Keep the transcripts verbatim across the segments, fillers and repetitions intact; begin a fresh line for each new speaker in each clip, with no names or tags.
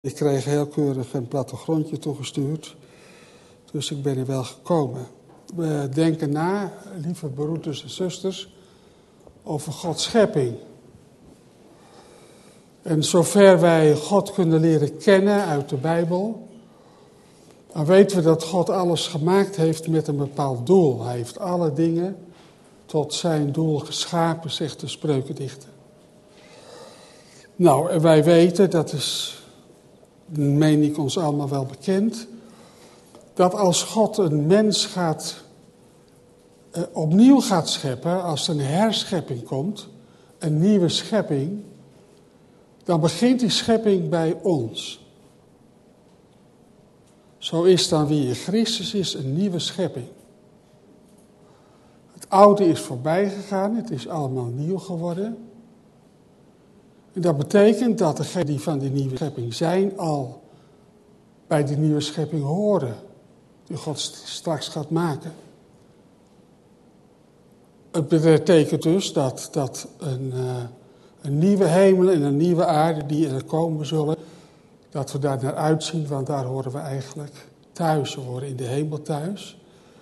Ik kreeg heel keurig een plattegrondje toegestuurd, dus ik ben er wel gekomen. We denken na, lieve broeders en zusters, over Gods schepping. En zover wij God kunnen leren kennen uit de Bijbel, dan weten we dat God alles gemaakt heeft met een bepaald doel. Hij heeft alle dingen tot zijn doel geschapen, zegt de spreukendichter. Nou, en wij weten, dat is, meen ik, ons allemaal wel bekend, dat als God een mens gaat, eh, opnieuw gaat scheppen, als er een herschepping komt, een nieuwe schepping, dan begint die schepping bij ons. Zo is dan wie in Christus is een nieuwe schepping. Het oude is voorbij gegaan, het is allemaal nieuw geworden. En dat betekent dat degenen die van die nieuwe schepping zijn, al bij die nieuwe schepping horen, die God straks gaat maken. Het betekent dus dat, dat een, uh, een nieuwe hemel en een nieuwe aarde die er komen zullen, dat we daar naar uitzien, want daar horen we eigenlijk thuis. We horen in de hemel thuis.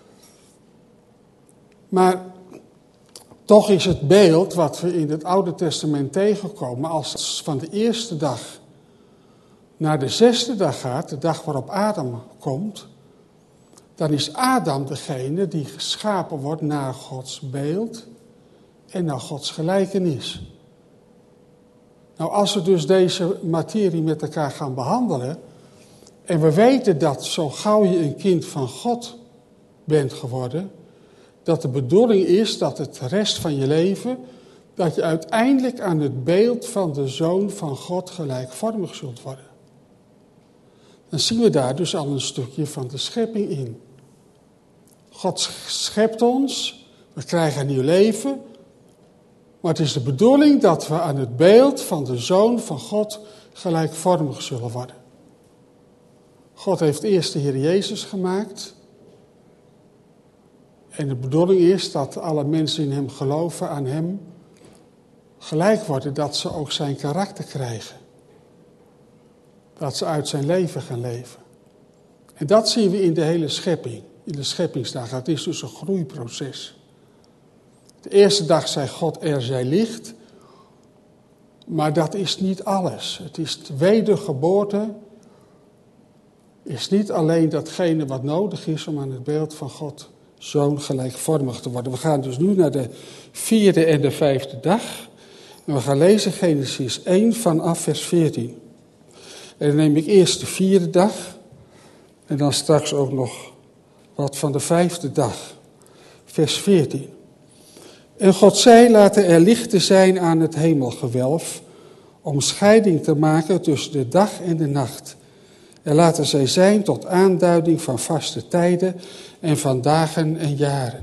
Maar toch is het beeld wat we in het Oude Testament tegenkomen, als het van de eerste dag naar de zesde dag gaat, de dag waarop Adam komt, dan is Adam degene die geschapen wordt naar Gods beeld en naar Gods gelijkenis. Nou, als we dus deze materie met elkaar gaan behandelen, en we weten dat zo gauw je een kind van God bent geworden, dat de bedoeling is dat het rest van je leven, dat je uiteindelijk aan het beeld van de Zoon van God gelijkvormig zult worden. Dan zien we daar dus al een stukje van de schepping in. God schept ons, we krijgen een nieuw leven, maar het is de bedoeling dat we aan het beeld van de Zoon van God gelijkvormig zullen worden. God heeft eerst de Heer Jezus gemaakt. En de bedoeling is dat alle mensen in hem geloven, aan hem gelijk worden, dat ze ook zijn karakter krijgen. Dat ze uit zijn leven gaan leven. En dat zien we in de hele schepping, in de scheppingsdag. Het is dus een groeiproces. De eerste dag zei God, er zij licht. Maar dat is niet alles. Het is de wedergeboorte. Is niet alleen datgene wat nodig is om aan het beeld van God Zoon gelijkvormig te worden. We gaan dus nu naar de vierde en de vijfde dag. En we gaan lezen Genesis één vanaf vers veertien. En dan neem ik eerst de vierde dag. En dan straks ook nog wat van de vijfde dag. Vers veertien. En God zei, laten er lichten zijn aan het hemelgewelf, om scheiding te maken tussen de dag en de nacht. En laten zij zijn tot aanduiding van vaste tijden en van dagen en jaren.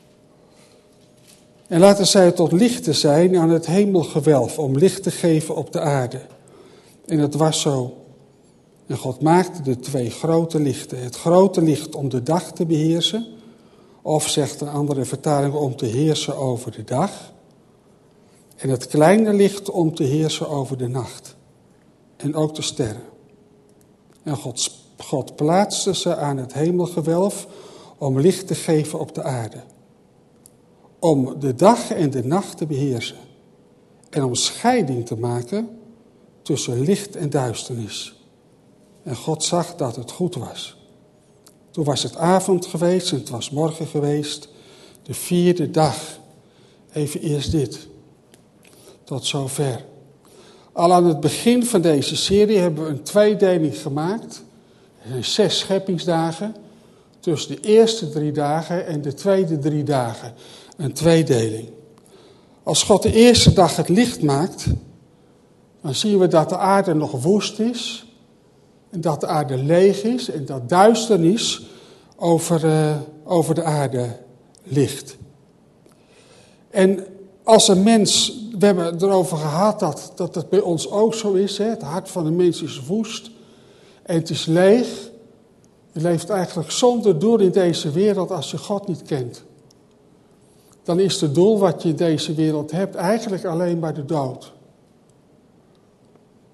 En laten zij tot lichten zijn aan het hemelgewelf, om licht te geven op de aarde. En het was zo. En God maakte de twee grote lichten. Het grote licht om de dag te beheersen, of zegt een andere vertaling om te heersen over de dag. En het kleine licht om te heersen over de nacht. En ook de sterren. En God, God plaatste ze aan het hemelgewelf om licht te geven op de aarde. Om de dag en de nacht te beheersen. En om scheiding te maken tussen licht en duisternis. En God zag dat het goed was. Toen was het avond geweest en het was morgen geweest. De vierde dag. Even eerst dit. Tot zover. Al aan het begin van deze serie hebben we een tweedeling gemaakt. Er zijn zes scheppingsdagen. Tussen de eerste drie dagen en de tweede drie dagen. Een tweedeling. Als God de eerste dag het licht maakt, dan zien we dat de aarde nog woest is. En dat de aarde leeg is en dat duisternis over, uh, over de aarde ligt. En als een mens, we hebben het erover gehad dat, dat het bij ons ook zo is. Hè? Het hart van de mens is woest en het is leeg. Je leeft eigenlijk zonder doel in deze wereld als je God niet kent. Dan is het doel wat je in deze wereld hebt eigenlijk alleen maar de dood.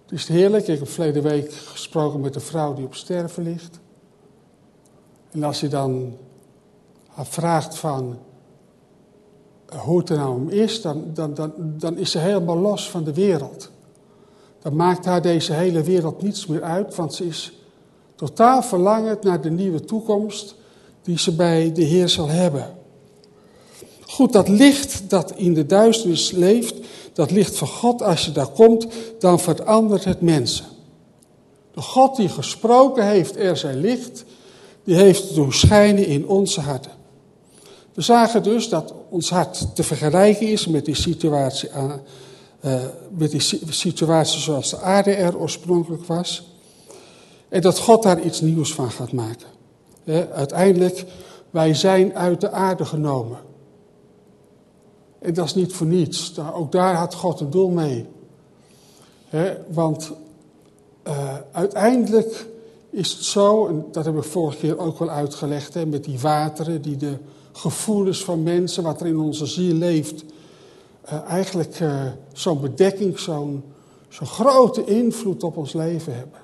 Het is heerlijk. Ik heb verleden week gesproken met een vrouw die op sterven ligt. En als je dan haar vraagt van hoe het er nou om is, dan, dan, dan, dan is ze helemaal los van de wereld. Dan maakt haar deze hele wereld niets meer uit, want ze is totaal verlangend naar de nieuwe toekomst die ze bij de Heer zal hebben. Goed, dat licht dat in de duisternis leeft, dat licht van God, als je daar komt, dan verandert het mensen. De God die gesproken heeft, er zij licht, die heeft doen schijnen in onze harten. We zagen dus dat ons hart te vergelijken is met die situatie, aan, uh, met die situatie zoals de aarde er oorspronkelijk was. En dat God daar iets nieuws van gaat maken. He, uiteindelijk, wij zijn uit de aarde genomen. En dat is niet voor niets. Ook daar had God een doel mee. He, want uh, uiteindelijk is het zo, en dat heb ik vorige keer ook wel uitgelegd, he, met die wateren die de gevoelens van mensen, wat er in onze ziel leeft, uh, eigenlijk uh, zo'n bedekking, zo'n, zo'n grote invloed op ons leven hebben.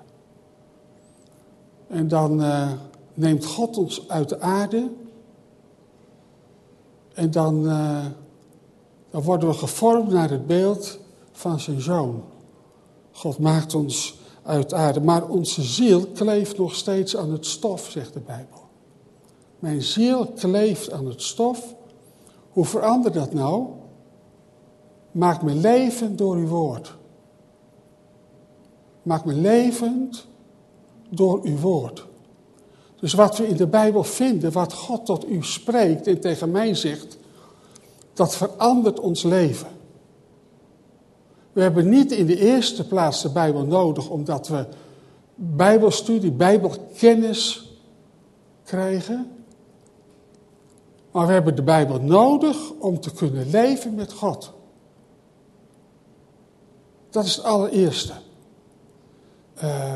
En dan uh, neemt God ons uit de aarde en dan, uh, dan worden we gevormd naar het beeld van zijn Zoon. God maakt ons uit de aarde, maar onze ziel kleeft nog steeds aan het stof, zegt de Bijbel. Mijn ziel kleeft aan het stof. Hoe verandert dat nou? Maak me levend door uw woord. Maak me levend door uw woord. Dus wat we in de Bijbel vinden, wat God tot u spreekt en tegen mij zegt, dat verandert ons leven. We hebben niet in de eerste plaats de Bijbel nodig, omdat we Bijbelstudie, Bijbelkennis krijgen. Maar we hebben de Bijbel nodig om te kunnen leven met God. Dat is het allereerste. Uh,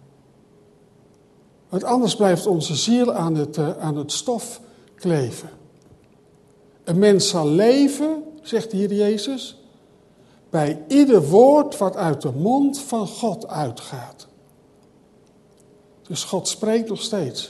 want anders blijft onze ziel aan het, uh, aan het stof kleven. Een mens zal leven, zegt de Heer Jezus, bij ieder woord wat uit de mond van God uitgaat. Dus God spreekt nog steeds.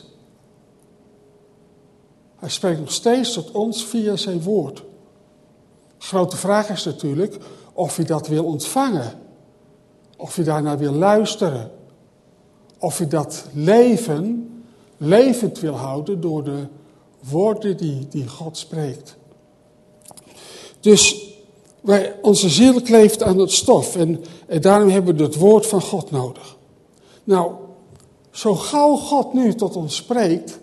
Hij spreekt nog steeds tot ons via zijn woord. Grote vraag is natuurlijk of je dat wil ontvangen. Of je daarnaar wil luisteren. Of je dat leven levend wil houden door de woorden die, die God spreekt. Dus wij, onze ziel kleeft aan het stof. En, en daarom hebben we het woord van God nodig. Nou, zo gauw God nu tot ons spreekt,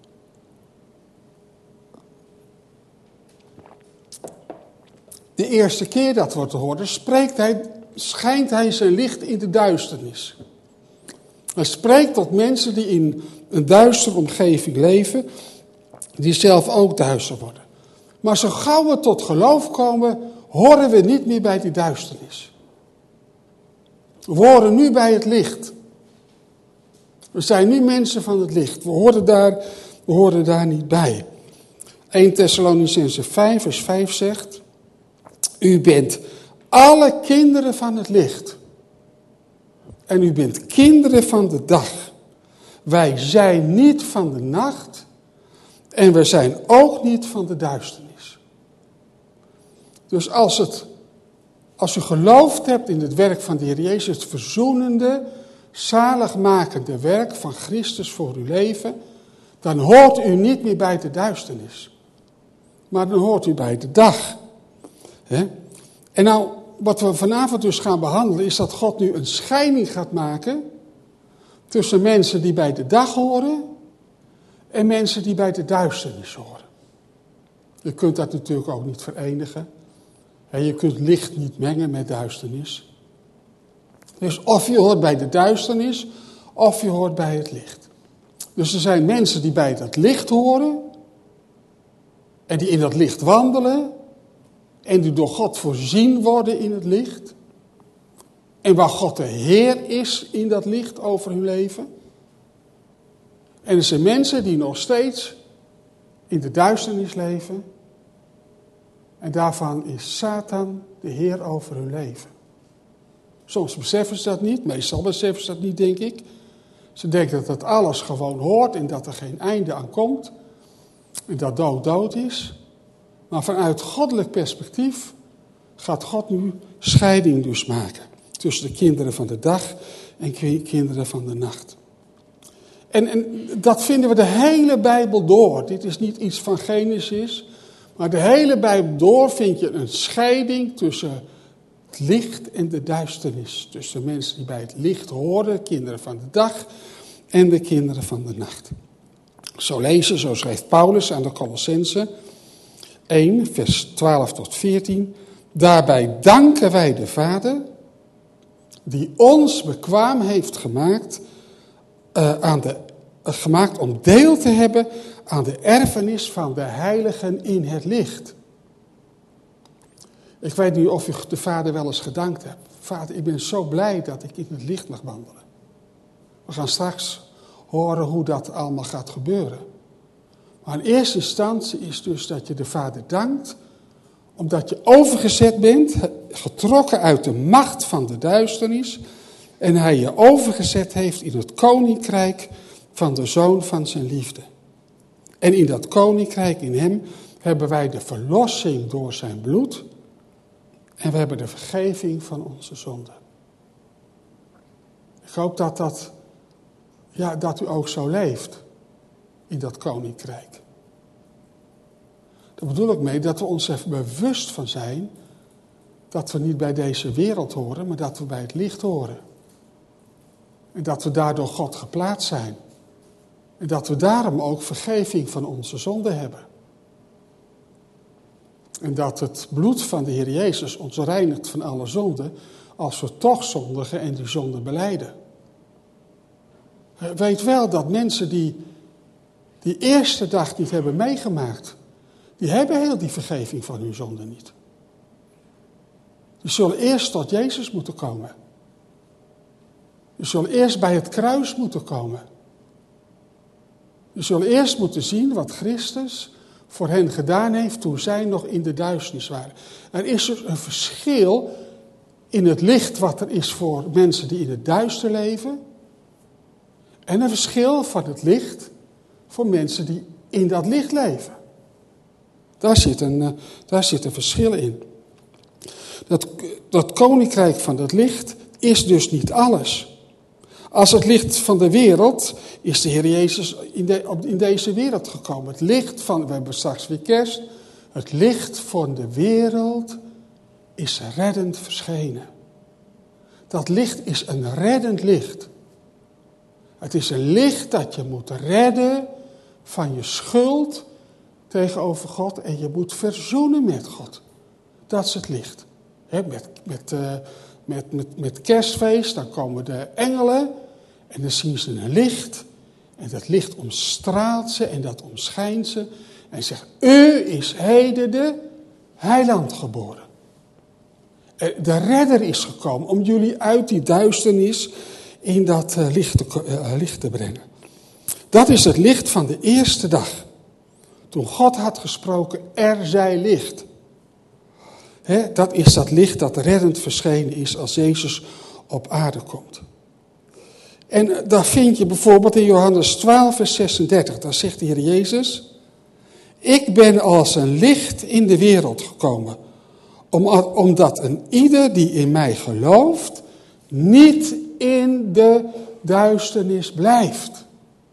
de eerste keer dat we te horen, spreekt hij, schijnt hij zijn licht in de duisternis. Hij spreekt tot mensen die in een duistere omgeving leven, die zelf ook duister worden. Maar zo gauw we tot geloof komen, horen we niet meer bij die duisternis. We horen nu bij het licht. We zijn nu mensen van het licht. We horen daar, we horen daar niet bij. Eerste Thessalonicenzen vijf vers vijf zegt: u bent alle kinderen van het licht. En u bent kinderen van de dag. Wij zijn niet van de nacht. En we zijn ook niet van de duisternis. Dus als, het, als u geloofd hebt in het werk van de Heer Jezus, het verzoenende, zaligmakende werk van Christus voor uw leven, dan hoort u niet meer bij de duisternis. Maar dan hoort u bij de dag. He? En nou, wat we vanavond dus gaan behandelen, is dat God nu een scheiding gaat maken tussen mensen die bij de dag horen en mensen die bij de duisternis horen. Je kunt dat natuurlijk ook niet verenigen. Je kunt licht niet mengen met duisternis. Dus of je hoort bij de duisternis, of je hoort bij het licht. Dus er zijn mensen die bij dat licht horen en die in dat licht wandelen en die door God voorzien worden in het licht. En waar God de Heer is in dat licht over hun leven. En er zijn mensen die nog steeds in de duisternis leven. En daarvan is Satan de Heer over hun leven. Soms beseffen ze dat niet, meestal beseffen ze dat niet, denk ik. Ze denken dat dat alles gewoon hoort en dat er geen einde aan komt. En dat dood dood is. Maar vanuit goddelijk perspectief gaat God nu scheiding dus maken. Tussen de kinderen van de dag en kinderen van de nacht. En, en dat vinden we de hele Bijbel door. Dit is niet iets van Genesis. Maar de hele Bijbel door vind je een scheiding tussen het licht en de duisternis. Tussen de mensen die bij het licht horen, de kinderen van de dag en de kinderen van de nacht. Zo lezen, zo schrijft Paulus aan de Colossenzen één, vers twaalf tot veertien. Daarbij danken wij de Vader, die ons bekwaam heeft gemaakt, uh, aan de, uh, gemaakt om deel te hebben aan de erfenis van de heiligen in het licht. Ik weet niet of u de Vader wel eens gedankt hebt. Vader, ik ben zo blij dat ik in het licht mag wandelen. We gaan straks horen hoe dat allemaal gaat gebeuren. Maar in eerste instantie is dus dat je de Vader dankt, omdat je overgezet bent, getrokken uit de macht van de duisternis, en hij je overgezet heeft in het koninkrijk van de Zoon van zijn liefde. En in dat koninkrijk, in hem, hebben wij de verlossing door zijn bloed en we hebben de vergeving van onze zonden. Ik hoop dat, dat, ja, dat u ook zo leeft in dat koninkrijk. Daar bedoel ik mee dat we ons even bewust van zijn dat we niet bij deze wereld horen, maar dat we bij het licht horen. En dat we daardoor God geplaatst zijn. En dat we daarom ook vergeving van onze zonden hebben. En dat het bloed van de Heer Jezus ons reinigt van alle zonden, als we toch zondigen en die zonden belijden. Weet wel dat mensen die die eerste dag niet hebben meegemaakt, die hebben heel die vergeving van hun zonden niet. Die zullen eerst tot Jezus moeten komen. Die zullen eerst bij het kruis moeten komen. Die zullen eerst moeten zien wat Christus voor hen gedaan heeft toen zij nog in de duisternis waren. Er is dus een verschil in het licht wat er is voor mensen die in het duister leven. En een verschil van het licht voor mensen die in dat licht leven. Daar zit een, daar zit een verschil in. Dat, dat koninkrijk van het licht is dus niet alles. Als het licht van de wereld is de Heer Jezus in, de, in deze wereld gekomen. Het licht van, we hebben straks weer kerst. Het licht van de wereld is reddend verschenen. Dat licht is een reddend licht. Het is een licht dat je moet redden van je schuld tegenover God. En je moet verzoenen met God. Dat is het licht. He, met, met, uh, met, met, met kerstfeest, dan komen de engelen. En dan zien ze een licht. En dat licht omstraalt ze en dat omschijnt ze. En zegt, u is heden de heiland geboren. De redder is gekomen om jullie uit die duisternis in dat uh, licht, te, uh, licht te brengen. Dat is het licht van de eerste dag. Toen God had gesproken, er zij licht. He, dat is dat licht dat reddend verschenen is als Jezus op aarde komt. En uh, daar vind je bijvoorbeeld in Johannes twaalf, vers zesendertig. Daar zegt de Heer Jezus, ik ben als een licht in de wereld gekomen. Om, omdat een ieder die in mij gelooft, niet in de duisternis blijft.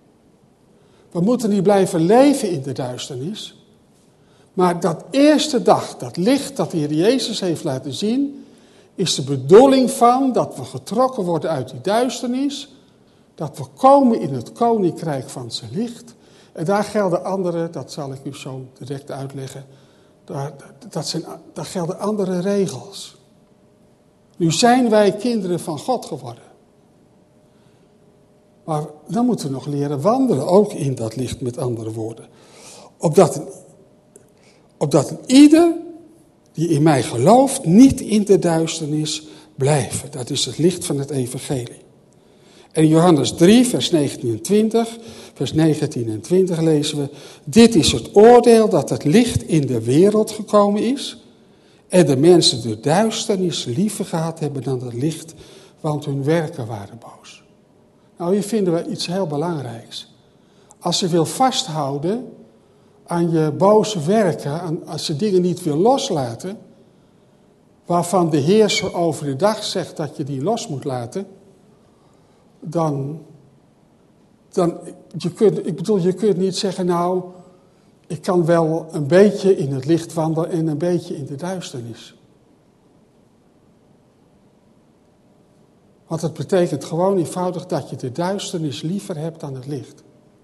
We moeten niet blijven leven in de duisternis. Maar dat eerste dag, dat licht dat de Heer Jezus heeft laten zien, is de bedoeling van dat we getrokken worden uit die duisternis. Dat we komen in het koninkrijk van zijn licht. En daar gelden andere, dat zal ik u zo direct uitleggen. Daar, dat zijn, daar gelden andere regels. Nu zijn wij kinderen van God geworden. Maar dan moeten we nog leren wandelen, ook in dat licht, met andere woorden. Opdat, opdat ieder die in mij gelooft niet in de duisternis blijven. Dat is het licht van het evangelie. En in Johannes drie, vers negentien en twintig, vers negentien en twintig lezen we, dit is het oordeel dat het licht in de wereld gekomen is. En de mensen de duisternis liever gehad hebben dan het licht, want hun werken waren boos. Nou, hier vinden we iets heel belangrijks. Als je wil vasthouden aan je boze werken, aan, als je dingen niet wil loslaten, waarvan de heerser over de dag zegt dat je die los moet laten, dan, dan je kunt, ik bedoel, je kunt niet zeggen, nou, ik kan wel een beetje in het licht wandelen en een beetje in de duisternis. Want het betekent gewoon eenvoudig dat je de duisternis liever hebt dan het licht.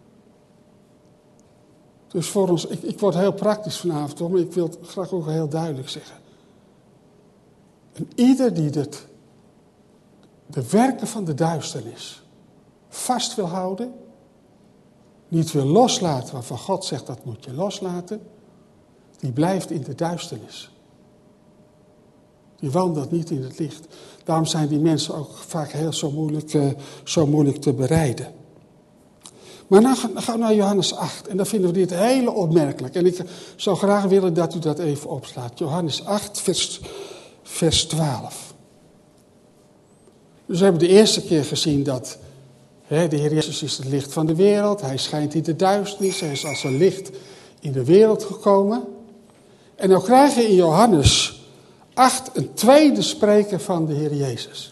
Dus voor ons, ik, ik word heel praktisch vanavond, hoor, maar ik wil het graag ook heel duidelijk zeggen. En ieder die dit, de werken van de duisternis vast wil houden, niet wil loslaten waarvan God zegt dat moet je loslaten, die blijft in de duisternis. Die wandelt niet in het licht. Daarom zijn die mensen ook vaak heel zo moeilijk, uh, zo moeilijk te bereiden. Maar dan gaan we naar Johannes acht. En dan vinden we dit hele opmerkelijk. En ik zou graag willen dat u dat even opslaat. Johannes acht, vers, vers twaalf. Dus we hebben de eerste keer gezien dat hè, de Heer Jezus is het licht van de wereld. Hij schijnt in de duisternis. Hij is als een licht in de wereld gekomen. En dan krijgen we in Johannes acht een tweede spreker van de Heer Jezus.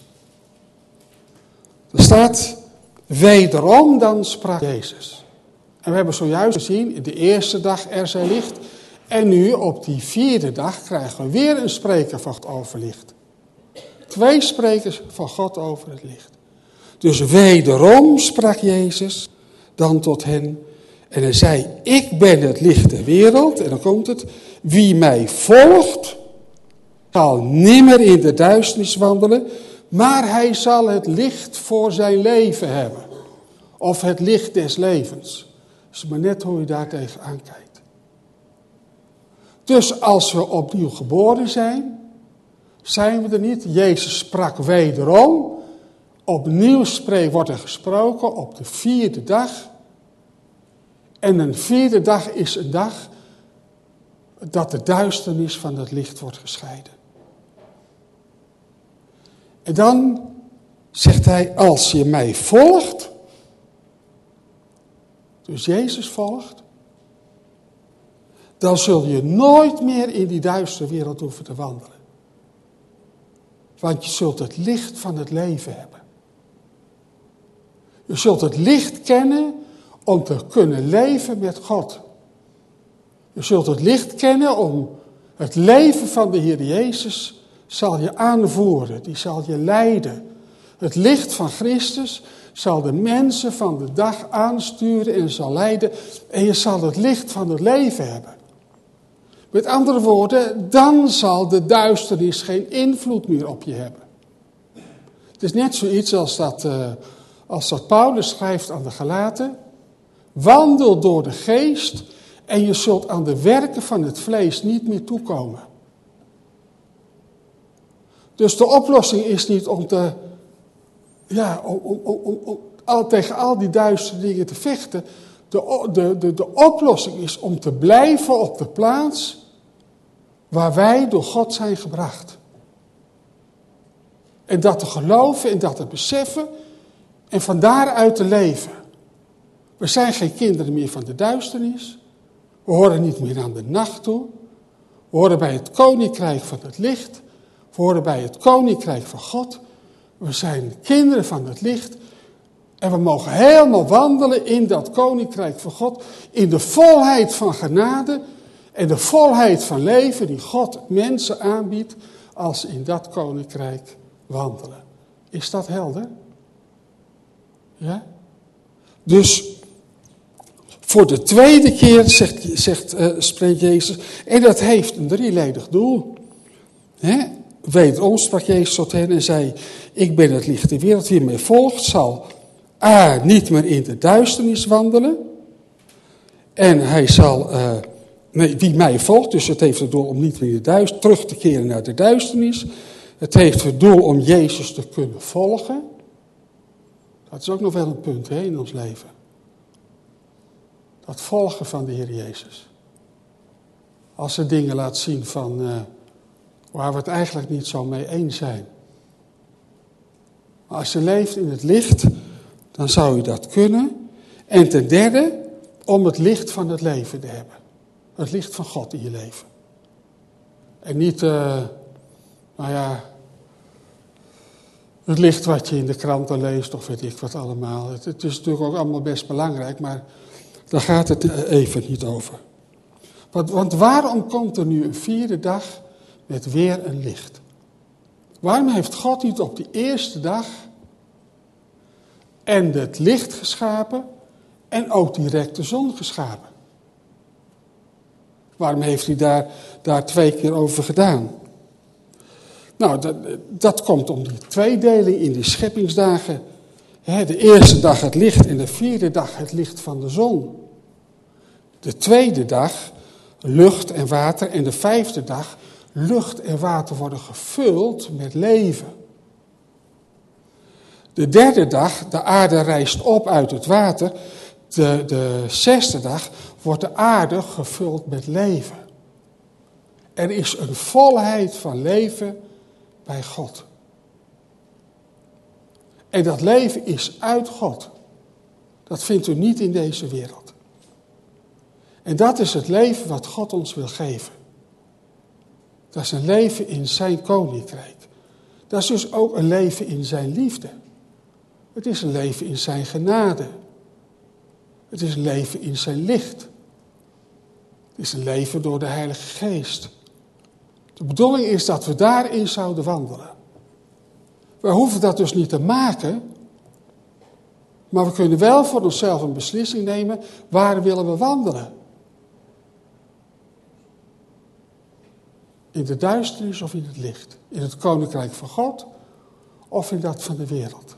Er staat, wederom dan sprak Jezus. En we hebben zojuist gezien, in de eerste dag er zij licht. En nu op die vierde dag krijgen we weer een spreker van God over licht. Twee sprekers van God over het licht. Dus wederom sprak Jezus dan tot hen. En hij zei, ik ben het licht der wereld. En dan komt het, wie mij volgt, zal nimmer in de duisternis wandelen, maar hij zal het licht voor zijn leven hebben. Of het licht des levens. Dat is maar net hoe je daar tegenaan kijkt. Dus als we opnieuw geboren zijn, zijn we er niet. Jezus sprak wederom. Opnieuw spreek, wordt er gesproken op de vierde dag. En een vierde dag is een dag dat de duisternis van het licht wordt gescheiden. En dan zegt hij, als je mij volgt, dus Jezus volgt, dan zul je nooit meer in die duistere wereld hoeven te wandelen. Want je zult het licht van het leven hebben. Je zult het licht kennen om te kunnen leven met God. Je zult het licht kennen om het leven van de Heer Jezus zal je aanvoeren, die zal je leiden. Het licht van Christus zal de mensen van de dag aansturen en zal leiden. En je zal het licht van het leven hebben. Met andere woorden, dan zal de duisternis geen invloed meer op je hebben. Het is net zoiets als dat, uh, als dat Paulus schrijft aan de Galaten. Wandel door de geest en je zult aan de werken van het vlees niet meer toekomen. Dus de oplossing is niet om, te, ja, om, om, om, om, om al, tegen al die duistere dingen te vechten. De, de, de, de oplossing is om te blijven op de plaats waar wij door God zijn gebracht. En dat te geloven en dat te beseffen en van daaruit te leven. We zijn geen kinderen meer van de duisternis. We horen niet meer aan de nacht toe. We horen bij het koninkrijk van het licht. We horen bij het koninkrijk van God. We zijn kinderen van het licht. En we mogen helemaal wandelen in dat koninkrijk van God. In de volheid van genade. En de volheid van leven die God mensen aanbiedt. Als ze in dat koninkrijk wandelen. Is dat helder? Ja? Dus voor de tweede keer zegt, zegt, uh, spreekt Jezus. En dat heeft een drieledig doel. Hè? Wederom sprak Jezus tot hen en zei, ik ben het licht der wereld, wie mij volgt zal A, niet meer in de duisternis wandelen. En hij zal, uh, nee, wie mij volgt, dus het heeft het doel om niet meer in de duisternis, terug te keren naar de duisternis. Het heeft het doel om Jezus te kunnen volgen. Dat is ook nog wel een punt hè, in ons leven. Dat volgen van de Heer Jezus. Als ze dingen laat zien van... Uh, waar we het eigenlijk niet zo mee eens zijn. Maar als je leeft in het licht, dan zou je dat kunnen. En ten derde, om het licht van het leven te hebben. Het licht van God in je leven. En niet, uh, nou ja, het licht wat je in de kranten leest of weet ik wat allemaal. Het, het is natuurlijk ook allemaal best belangrijk, maar daar gaat het even niet over. Want, want waarom komt er nu een vierde dag met weer een licht? Waarom heeft God niet op die eerste dag en het licht geschapen en ook direct de zon geschapen? Waarom heeft hij daar, daar twee keer over gedaan? Nou, dat, dat komt om die tweedeling in die scheppingsdagen. De eerste dag het licht en de vierde dag het licht van de zon. De tweede dag lucht en water en de vijfde dag lucht en water worden gevuld met leven. De derde dag, de aarde rijst op uit het water. De, de zesde dag wordt de aarde gevuld met leven. Er is een volheid van leven bij God. En dat leven is uit God. Dat vindt u niet in deze wereld. En dat is het leven wat God ons wil geven. Dat is een leven in zijn koninkrijk. Dat is dus ook een leven in zijn liefde. Het is een leven in zijn genade. Het is een leven in zijn licht. Het is een leven door de Heilige Geest. De bedoeling is dat we daarin zouden wandelen. We hoeven dat dus niet te maken, maar we kunnen wel voor onszelf een beslissing nemen, waar willen we wandelen? In de duisternis of in het licht? In het koninkrijk van God of in dat van de wereld?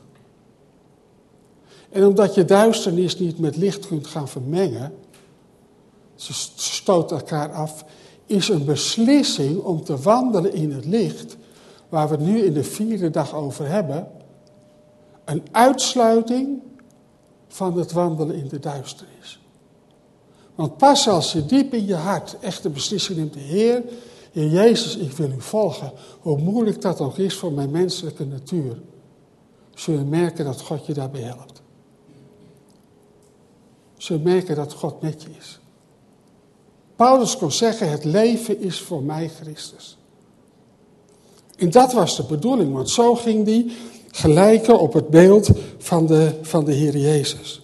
En omdat je duisternis niet met licht kunt gaan vermengen, ze stoten elkaar af, is een beslissing om te wandelen in het licht, waar we het nu in de vierde dag over hebben, een uitsluiting van het wandelen in de duisternis. Want pas als je diep in je hart echt de beslissing neemt, Heer, Heer Jezus, ik wil u volgen, hoe moeilijk dat ook is voor mijn menselijke natuur, zul je merken dat God je daarbij helpt. Zul je merken dat God met je is. Paulus kon zeggen, het leven is voor mij Christus. En dat was de bedoeling, want zo ging die gelijken op het beeld van de, van de Heer Jezus.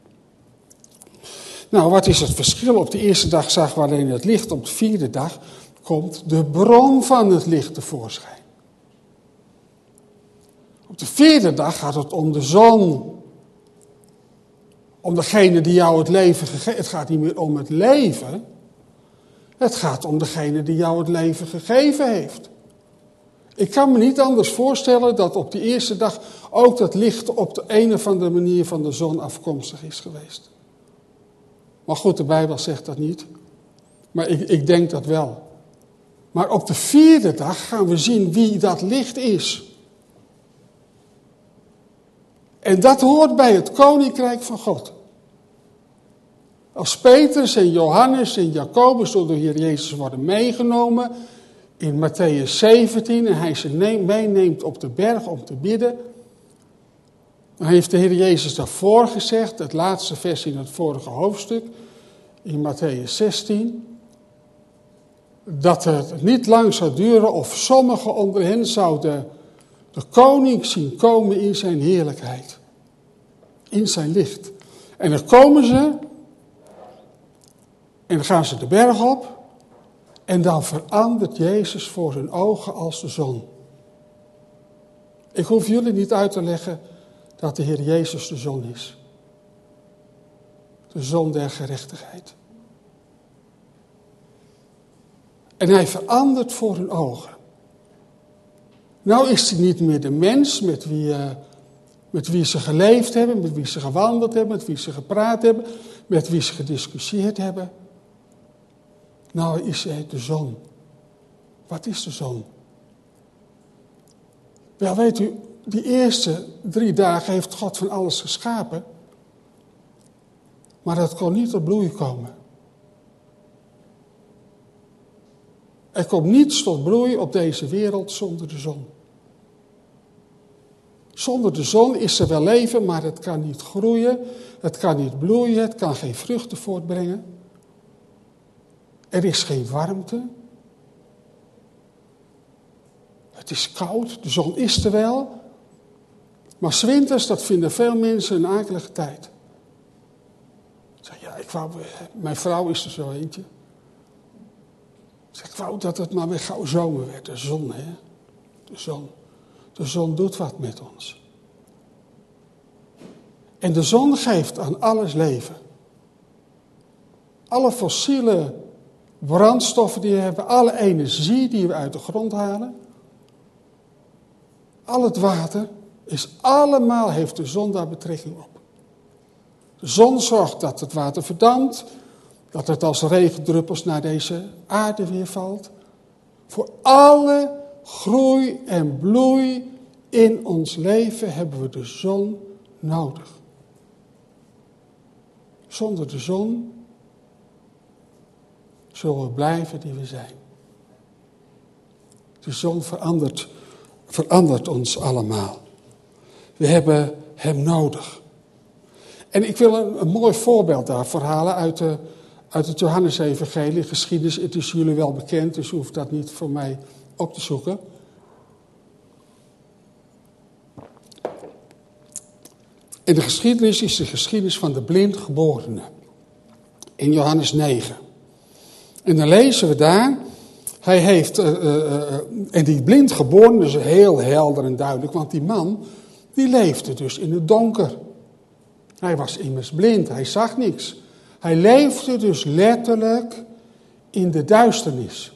Nou, wat is het verschil? Op de eerste dag zagen we alleen het licht, op de vierde dag komt de bron van het licht tevoorschijn. Op de vierde dag gaat het om de zon. Om degene die jou het leven gegeven. Het gaat niet meer om het leven. Het gaat om degene die jou het leven gegeven heeft. Ik kan me niet anders voorstellen dat op die eerste dag ook dat licht op de een of andere manier van de zon afkomstig is geweest. Maar goed, de Bijbel zegt dat niet. Maar ik, ik denk dat wel. Maar op de vierde dag gaan we zien wie dat licht is. En dat hoort bij het koninkrijk van God. Als Petrus en Johannes en Jacobus door de Heer Jezus worden meegenomen in Matthäus zeventien en hij ze meeneemt op de berg om te bidden, dan heeft de Heer Jezus daarvoor gezegd, het laatste vers in het vorige hoofdstuk, in Matthäus zestien, dat het niet lang zou duren of sommigen onder hen zouden de koning zien komen in zijn heerlijkheid. In zijn licht. En dan komen ze en dan gaan ze de berg op en dan verandert Jezus voor hun ogen als de zon. Ik hoef jullie niet uit te leggen dat de Heer Jezus de zon is. De zon der gerechtigheid. En hij verandert voor hun ogen. Nou is hij niet meer de mens met wie, uh, met wie ze geleefd hebben, met wie ze gewandeld hebben, met wie ze gepraat hebben, met wie ze gediscussieerd hebben. Nou is hij de zon. Wat is de zon? Wel weet u, die eerste drie dagen heeft God van alles geschapen. Maar dat kon niet tot bloei komen. Er komt niets tot bloei op deze wereld zonder de zon. Zonder de zon is er wel leven, maar het kan niet groeien, het kan niet bloeien, het kan geen vruchten voortbrengen. Er is geen warmte. Het is koud, de zon is er wel. Maar 's winters, dat vinden veel mensen een akelige tijd. Ik zeg, ja, ik wou, mijn vrouw is er zo eentje. Ik zeg, ik wou dat het maar weer gauw zomer werd. De zon, hè. De zon. De zon doet wat met ons. En de zon geeft aan alles leven. Alle fossiele brandstoffen die we hebben, alle energie die we uit de grond halen, al het water, is allemaal, heeft de zon daar betrekking op. De zon zorgt dat het water verdampt, dat het als regendruppels naar deze aarde weer valt. Voor alle groei en bloei in ons leven hebben we de zon nodig. Zonder de zon zullen we blijven die we zijn. De zon verandert, verandert ons allemaal. We hebben hem nodig. En ik wil een, een mooi voorbeeld daarvoor halen uit, de, uit het Johannesevangelie. Geschiedenis, het is jullie wel bekend, dus u hoeft dat niet voor mij op te zoeken. En de geschiedenis is de geschiedenis van de blindgeborene. In Johannes negen. En dan lezen we daar, hij heeft, uh, uh, uh, en die blindgeborene is heel helder en duidelijk, want die man, die leefde dus in het donker. Hij was immers blind, hij zag niks. Hij leefde dus letterlijk in de duisternis.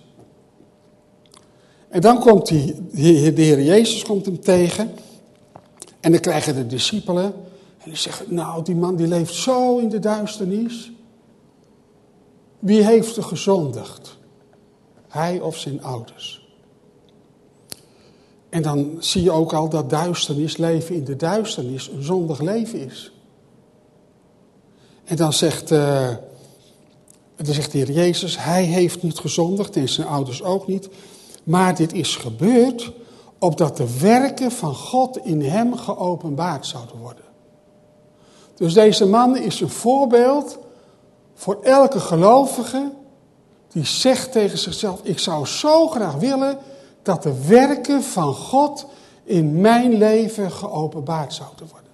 En dan komt die, de Heer Jezus komt hem tegen. En dan krijgen de discipelen, en die zeggen, nou die man die leeft zo in de duisternis. Wie heeft er gezondigd? Hij of zijn ouders? En dan zie je ook al dat duisternis, leven in de duisternis, een zondig leven is. En dan zegt, uh, dan zegt de Heer Jezus, hij heeft niet gezondigd en zijn ouders ook niet. Maar dit is gebeurd opdat de werken van God in hem geopenbaard zouden worden. Dus deze man is een voorbeeld voor elke gelovige die zegt tegen zichzelf, ik zou zo graag willen dat de werken van God in mijn leven geopenbaard zouden worden.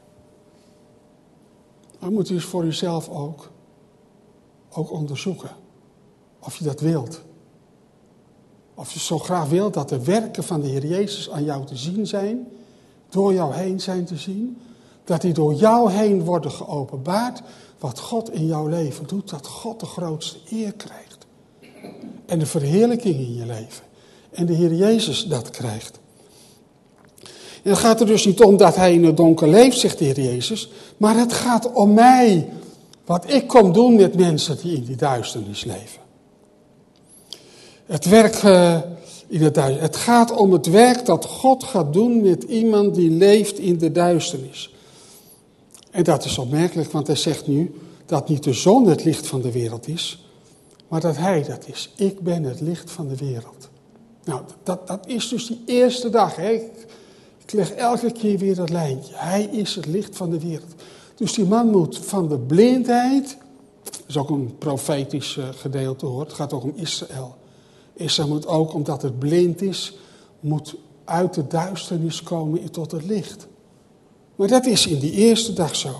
Dan moet u eens voor uzelf ook, ook onderzoeken of je dat wilt. Of je zo graag wilt dat de werken van de Heer Jezus aan jou te zien zijn, door jou heen zijn te zien, dat die door jou heen worden geopenbaard, wat God in jouw leven doet, dat God de grootste eer krijgt. En de verheerlijking in je leven. En de Heer Jezus dat krijgt. En het gaat er dus niet om dat hij in het donker leeft, zegt de Heer Jezus, maar het gaat om mij. Wat ik kom doen met mensen die in die duisternis leven. Het werk uh, in het duisternis. Het gaat om het werk dat God gaat doen met iemand die leeft in de duisternis. En dat is opmerkelijk, want hij zegt nu dat niet de zon het licht van de wereld is, maar dat hij dat is. Ik ben het licht van de wereld. Nou, dat, dat is dus die eerste dag. Hè? Ik, ik leg elke keer weer dat lijntje. Hij is het licht van de wereld. Dus die man moet van de blindheid, dat is ook een profetisch uh, gedeelte hoor, het gaat ook om Israël. Israël moet ook, omdat het blind is, moet uit de duisternis komen tot het licht. Maar dat is in die eerste dag zo.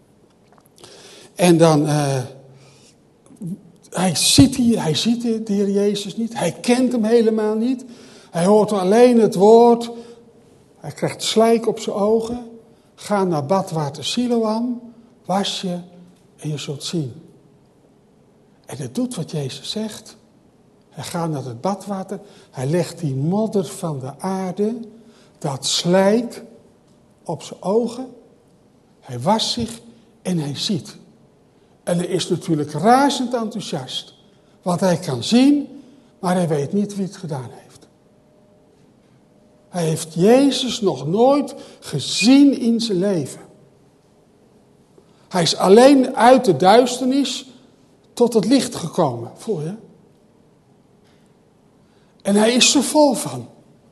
En dan, uh, hij ziet, hier, hij ziet de Heer Jezus niet, hij kent hem helemaal niet. Hij hoort alleen het woord, hij krijgt slijk op zijn ogen. Ga naar badwater Siloam, was je en je zult zien. En het doet wat Jezus zegt. Hij gaat naar het badwater, hij legt die modder van de aarde, dat slijk op zijn ogen. Hij wast zich en hij ziet. En hij is natuurlijk razend enthousiast. Want hij kan zien, maar hij weet niet wie het gedaan heeft. Hij heeft Jezus nog nooit gezien in zijn leven. Hij is alleen uit de duisternis tot het licht gekomen. Voel je? En hij is er vol van.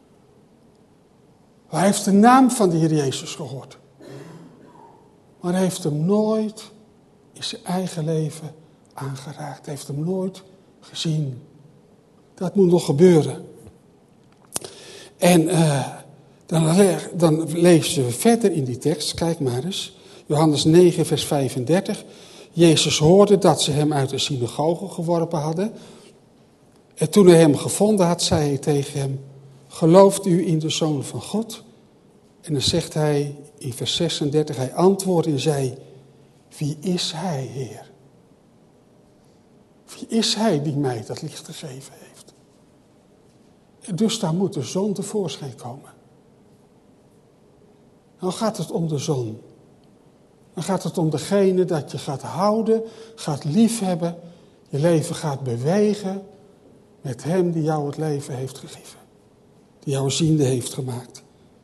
Hij heeft de naam van de Heer Jezus gehoord. Maar hij heeft hem nooit in zijn eigen leven aangeraakt. Hij heeft hem nooit gezien. Dat moet nog gebeuren. En uh, dan, le- dan lezen we verder in die tekst. Kijk maar eens. Johannes negen vers vijfendertig. Jezus hoorde dat ze hem uit de synagoge geworpen hadden. En toen hij hem gevonden had, zei hij tegen hem: gelooft u in de Zoon van God? En dan zegt hij in vers zesendertig, hij antwoordde en zei: wie is hij, Heer? Wie is hij die mij dat licht gegeven heeft? En dus daar moet de zon tevoorschijn komen. Dan gaat het om de zon. Dan gaat het om degene dat je gaat houden, gaat liefhebben, je leven gaat bewegen met hem die jou het leven heeft gegeven. Die jou ziende heeft gemaakt.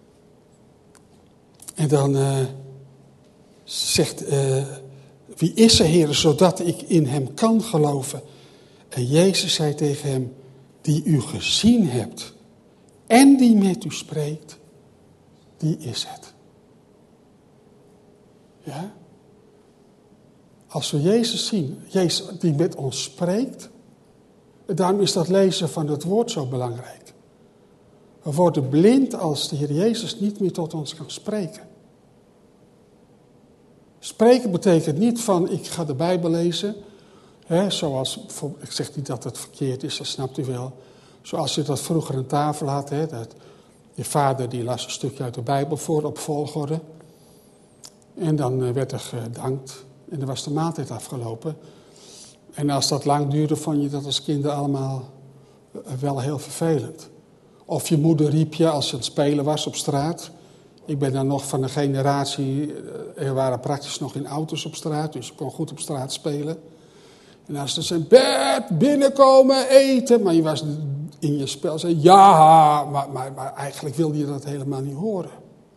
En dan uh, zegt, uh, wie is er, Heer, zodat ik in hem kan geloven? En Jezus zei tegen hem: die u gezien hebt en die met u spreekt, die is het. Ja? Als we Jezus zien, Jezus die met ons spreekt, daarom is dat lezen van het woord zo belangrijk. We worden blind als de Heer Jezus niet meer tot ons kan spreken. Spreken betekent niet van ik ga de Bijbel lezen. Hè, zoals, ik zeg niet dat het verkeerd is, dat snapt u wel. Zoals je dat vroeger aan tafel had. Hè, dat je vader die las een stukje uit de Bijbel voor op volgorde. En dan werd er gedankt. En dan was de maaltijd afgelopen. En als dat lang duurde, vond je dat als kinderen allemaal wel heel vervelend. Of je moeder riep je als je aan het spelen was op straat. Ik ben dan nog van een generatie, er waren praktisch nog geen auto's op straat, dus ik kon goed op straat spelen. En als er zei: Bert, binnenkomen, eten. Maar je was in je spel, zei ja, maar, maar, maar eigenlijk wilde je dat helemaal niet horen.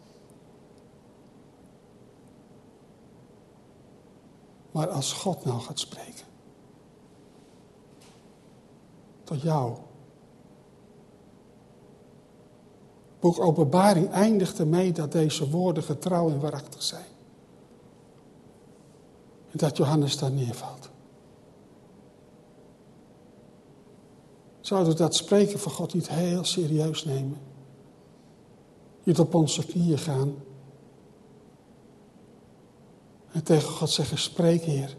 Maar als God nou gaat spreken, tot jou. Boek Openbaring eindigt ermee dat deze woorden getrouw en waarachtig zijn. En dat Johannes daar neervalt. Zouden we dat spreken van God niet heel serieus nemen? Niet op onze knieën gaan. En tegen God zeggen: spreek, Heer.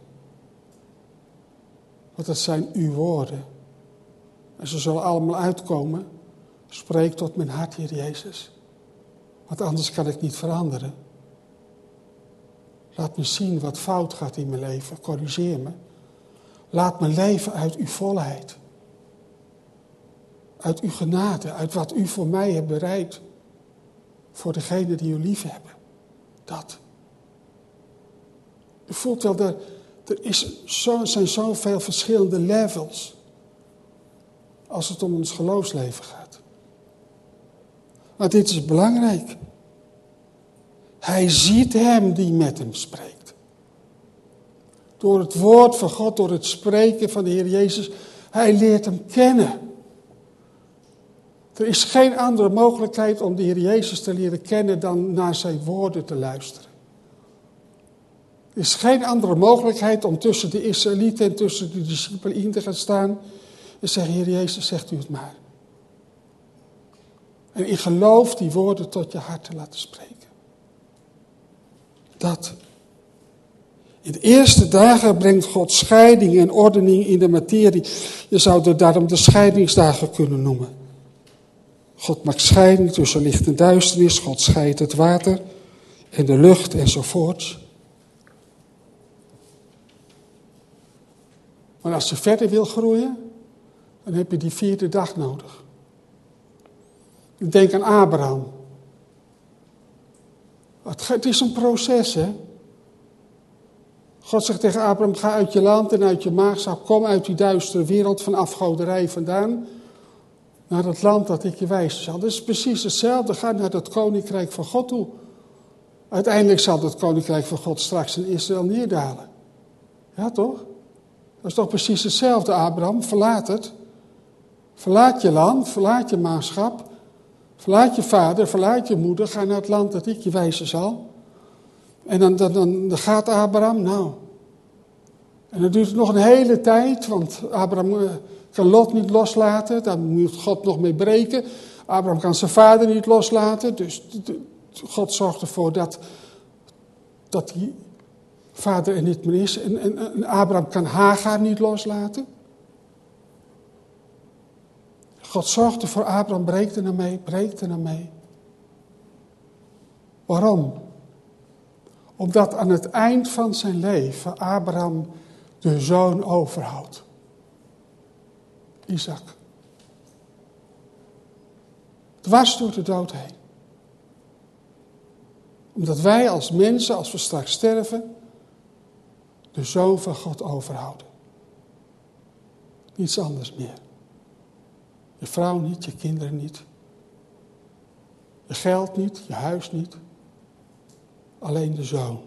Want dat zijn uw woorden. En ze zullen allemaal uitkomen. Spreek tot mijn hart, Heer Jezus. Want anders kan ik niet veranderen. Laat me zien wat fout gaat in mijn leven. Corrigeer me. Laat me leven uit uw volheid. Uit uw genade. Uit wat u voor mij hebt bereid. Voor degenen die u lief hebben. Dat. U voelt wel, er, er is zo, zijn zoveel verschillende levels. Als het om ons geloofsleven gaat. Maar dit is belangrijk. Hij ziet hem die met hem spreekt. Door het woord van God, door het spreken van de Heer Jezus. Hij leert hem kennen. Er is geen andere mogelijkheid om de Heer Jezus te leren kennen dan naar zijn woorden te luisteren. Er is geen andere mogelijkheid om tussen de Israëlieten en tussen de discipelen in te gaan staan en zeggen: Heer Jezus, zegt u het maar. En in geloof die woorden tot je hart te laten spreken. Dat. In de eerste dagen brengt God scheiding en ordening in de materie. Je zou het daarom de scheidingsdagen kunnen noemen. God maakt scheiding tussen licht en duisternis. God scheidt het water en de lucht enzovoort. Maar als je verder wil groeien, dan heb je die vierde dag nodig. Denk aan Abraham. Het is een proces, hè. God zegt tegen Abraham: ga uit je land en uit je maagzak, kom uit die duistere wereld van afgoderij vandaan, naar het land dat ik je wijzen zal. Dat is precies hetzelfde. Ga naar het koninkrijk van God toe. Uiteindelijk zal het koninkrijk van God straks in Israël neerdalen. Ja, toch? Dat is toch precies hetzelfde, Abraham? Verlaat het. Verlaat je land, verlaat je maatschap, verlaat je vader, verlaat je moeder, ga naar het land dat ik je wijzen zal. En dan, dan, dan, dan gaat Abraham, nou. En dan duurt het nog een hele tijd, want Abraham uh, kan Lot niet loslaten, daar moet God nog mee breken. Abraham kan zijn vader niet loslaten, dus God zorgt ervoor dat, dat die vader er niet meer is. En, en, en Abraham kan Hagar niet loslaten. God zorgde voor Abraham, breekt er naar mee, breekt er naar mee. Waarom? Omdat aan het eind van zijn leven Abraham de zoon overhoudt. Isaac. Dwars door de dood heen. Omdat wij als mensen, als we straks sterven, de zoon van God overhouden. Niets anders meer. Je vrouw niet, je kinderen niet. Je geld niet, je huis niet. Alleen de zoon.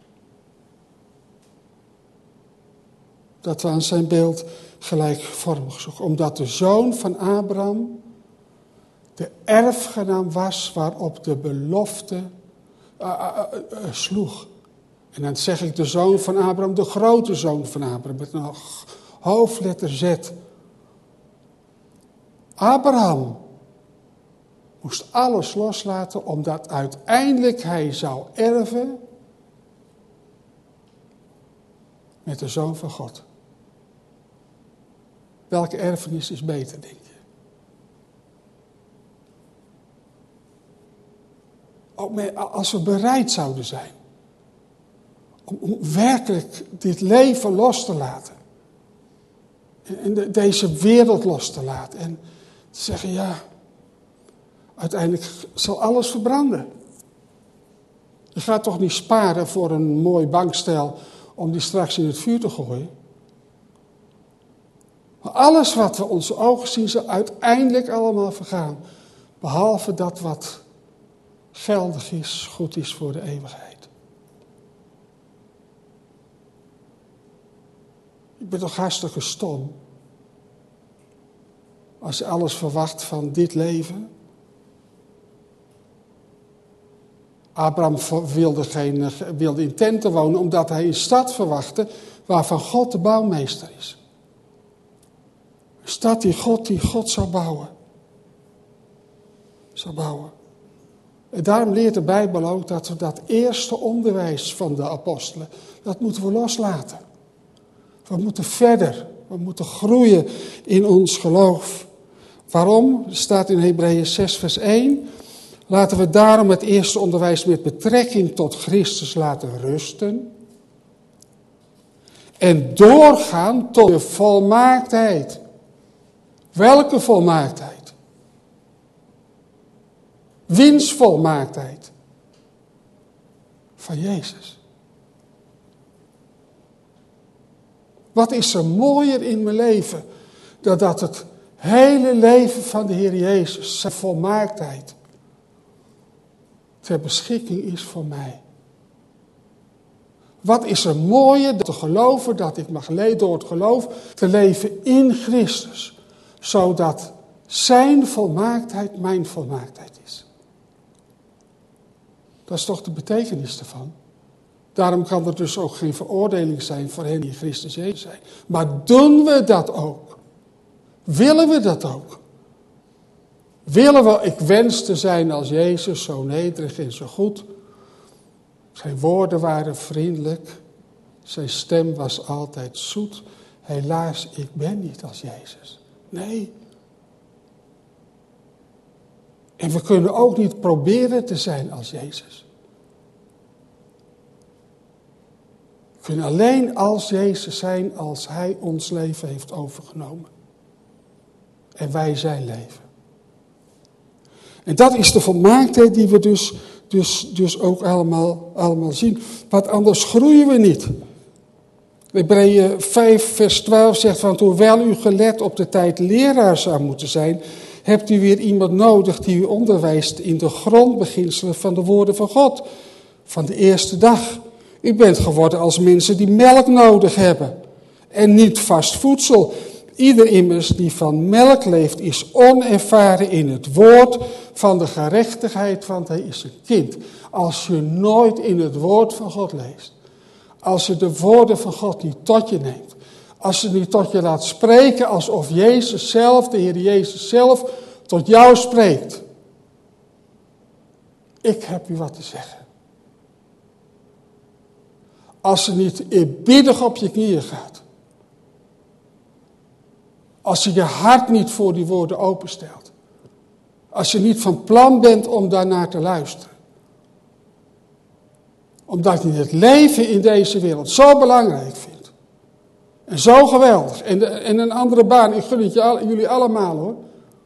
Dat we aan zijn beeld gelijkvormig zoeken. Omdat de zoon van Abraham de erfgenaam was waarop de belofte uh, uh, uh, uh, sloeg. En dan zeg ik de zoon van Abraham, de grote zoon van Abraham, met een hoofdletter Z. Abraham moest alles loslaten, omdat uiteindelijk hij zou erven met de Zoon van God. Welke erfenis is beter, denk je? Ook als we bereid zouden zijn om, om werkelijk dit leven los te laten. En de, deze wereld los te laten. En te zeggen, ja, uiteindelijk zal alles verbranden. Je gaat toch niet sparen voor een mooi bankstel om die straks in het vuur te gooien. Maar alles wat we onze ogen zien zal uiteindelijk allemaal vergaan. Behalve dat wat geldig is, goed is voor de eeuwigheid. Ik ben toch hartstikke stom. Als je alles verwacht van dit leven. Abraham wilde, geen, wilde in tenten wonen omdat hij een stad verwachtte waarvan God de bouwmeester is. Een stad die God, die God zou bouwen. Zou bouwen. En daarom leert de Bijbel ook dat we dat eerste onderwijs van de apostelen, dat moeten we loslaten. We moeten verder, we moeten groeien in ons geloof. Waarom? Er staat in Hebreeën zes vers één. Laten we daarom het eerste onderwijs met betrekking tot Christus laten rusten. En doorgaan tot de volmaaktheid. Welke volmaaktheid? Wiens volmaaktheid? Van Jezus. Wat is er mooier in mijn leven dan dat het hele leven van de Heer Jezus, zijn volmaaktheid, ter beschikking is voor mij. Wat is er mooier te geloven dat ik mag leven door het geloof te leven in Christus, zodat zijn volmaaktheid mijn volmaaktheid is. Dat is toch de betekenis ervan. Daarom kan er dus ook geen veroordeling zijn voor hen die in Christus Jezus zijn. Maar doen we dat ook? Willen we dat ook? Willen we, ik wens te zijn als Jezus, zo nederig en zo goed. Zijn woorden waren vriendelijk. Zijn stem was altijd zoet. Helaas, ik ben niet als Jezus. Nee. En we kunnen ook niet proberen te zijn als Jezus. We kunnen alleen als Jezus zijn als Hij ons leven heeft overgenomen. En wij zijn leven. En dat is de volmaaktheid die we dus, dus, dus ook allemaal, allemaal zien. Want anders groeien we niet. Hebreeën vijf vers twaalf zegt van, hoewel u gelet op de tijd leraar zou moeten zijn, hebt u weer iemand nodig die u onderwijst in de grondbeginselen van de woorden van God. Van de eerste dag. U bent geworden als mensen die melk nodig hebben. En niet vast voedsel. Ieder immers die van melk leeft is onervaren in het woord van de gerechtigheid, want hij is een kind. Als je nooit in het woord van God leest, als je de woorden van God niet tot je neemt, als je niet tot je laat spreken alsof Jezus zelf, de Heer Jezus zelf, tot jou spreekt. Ik heb u wat te zeggen. Als je niet eerbiedig op je knieën gaat. Als je je hart niet voor die woorden openstelt. Als je niet van plan bent om daarnaar te luisteren. Omdat je het leven in deze wereld zo belangrijk vindt. En zo geweldig. En, de, en een andere baan, ik gun het je, jullie allemaal hoor.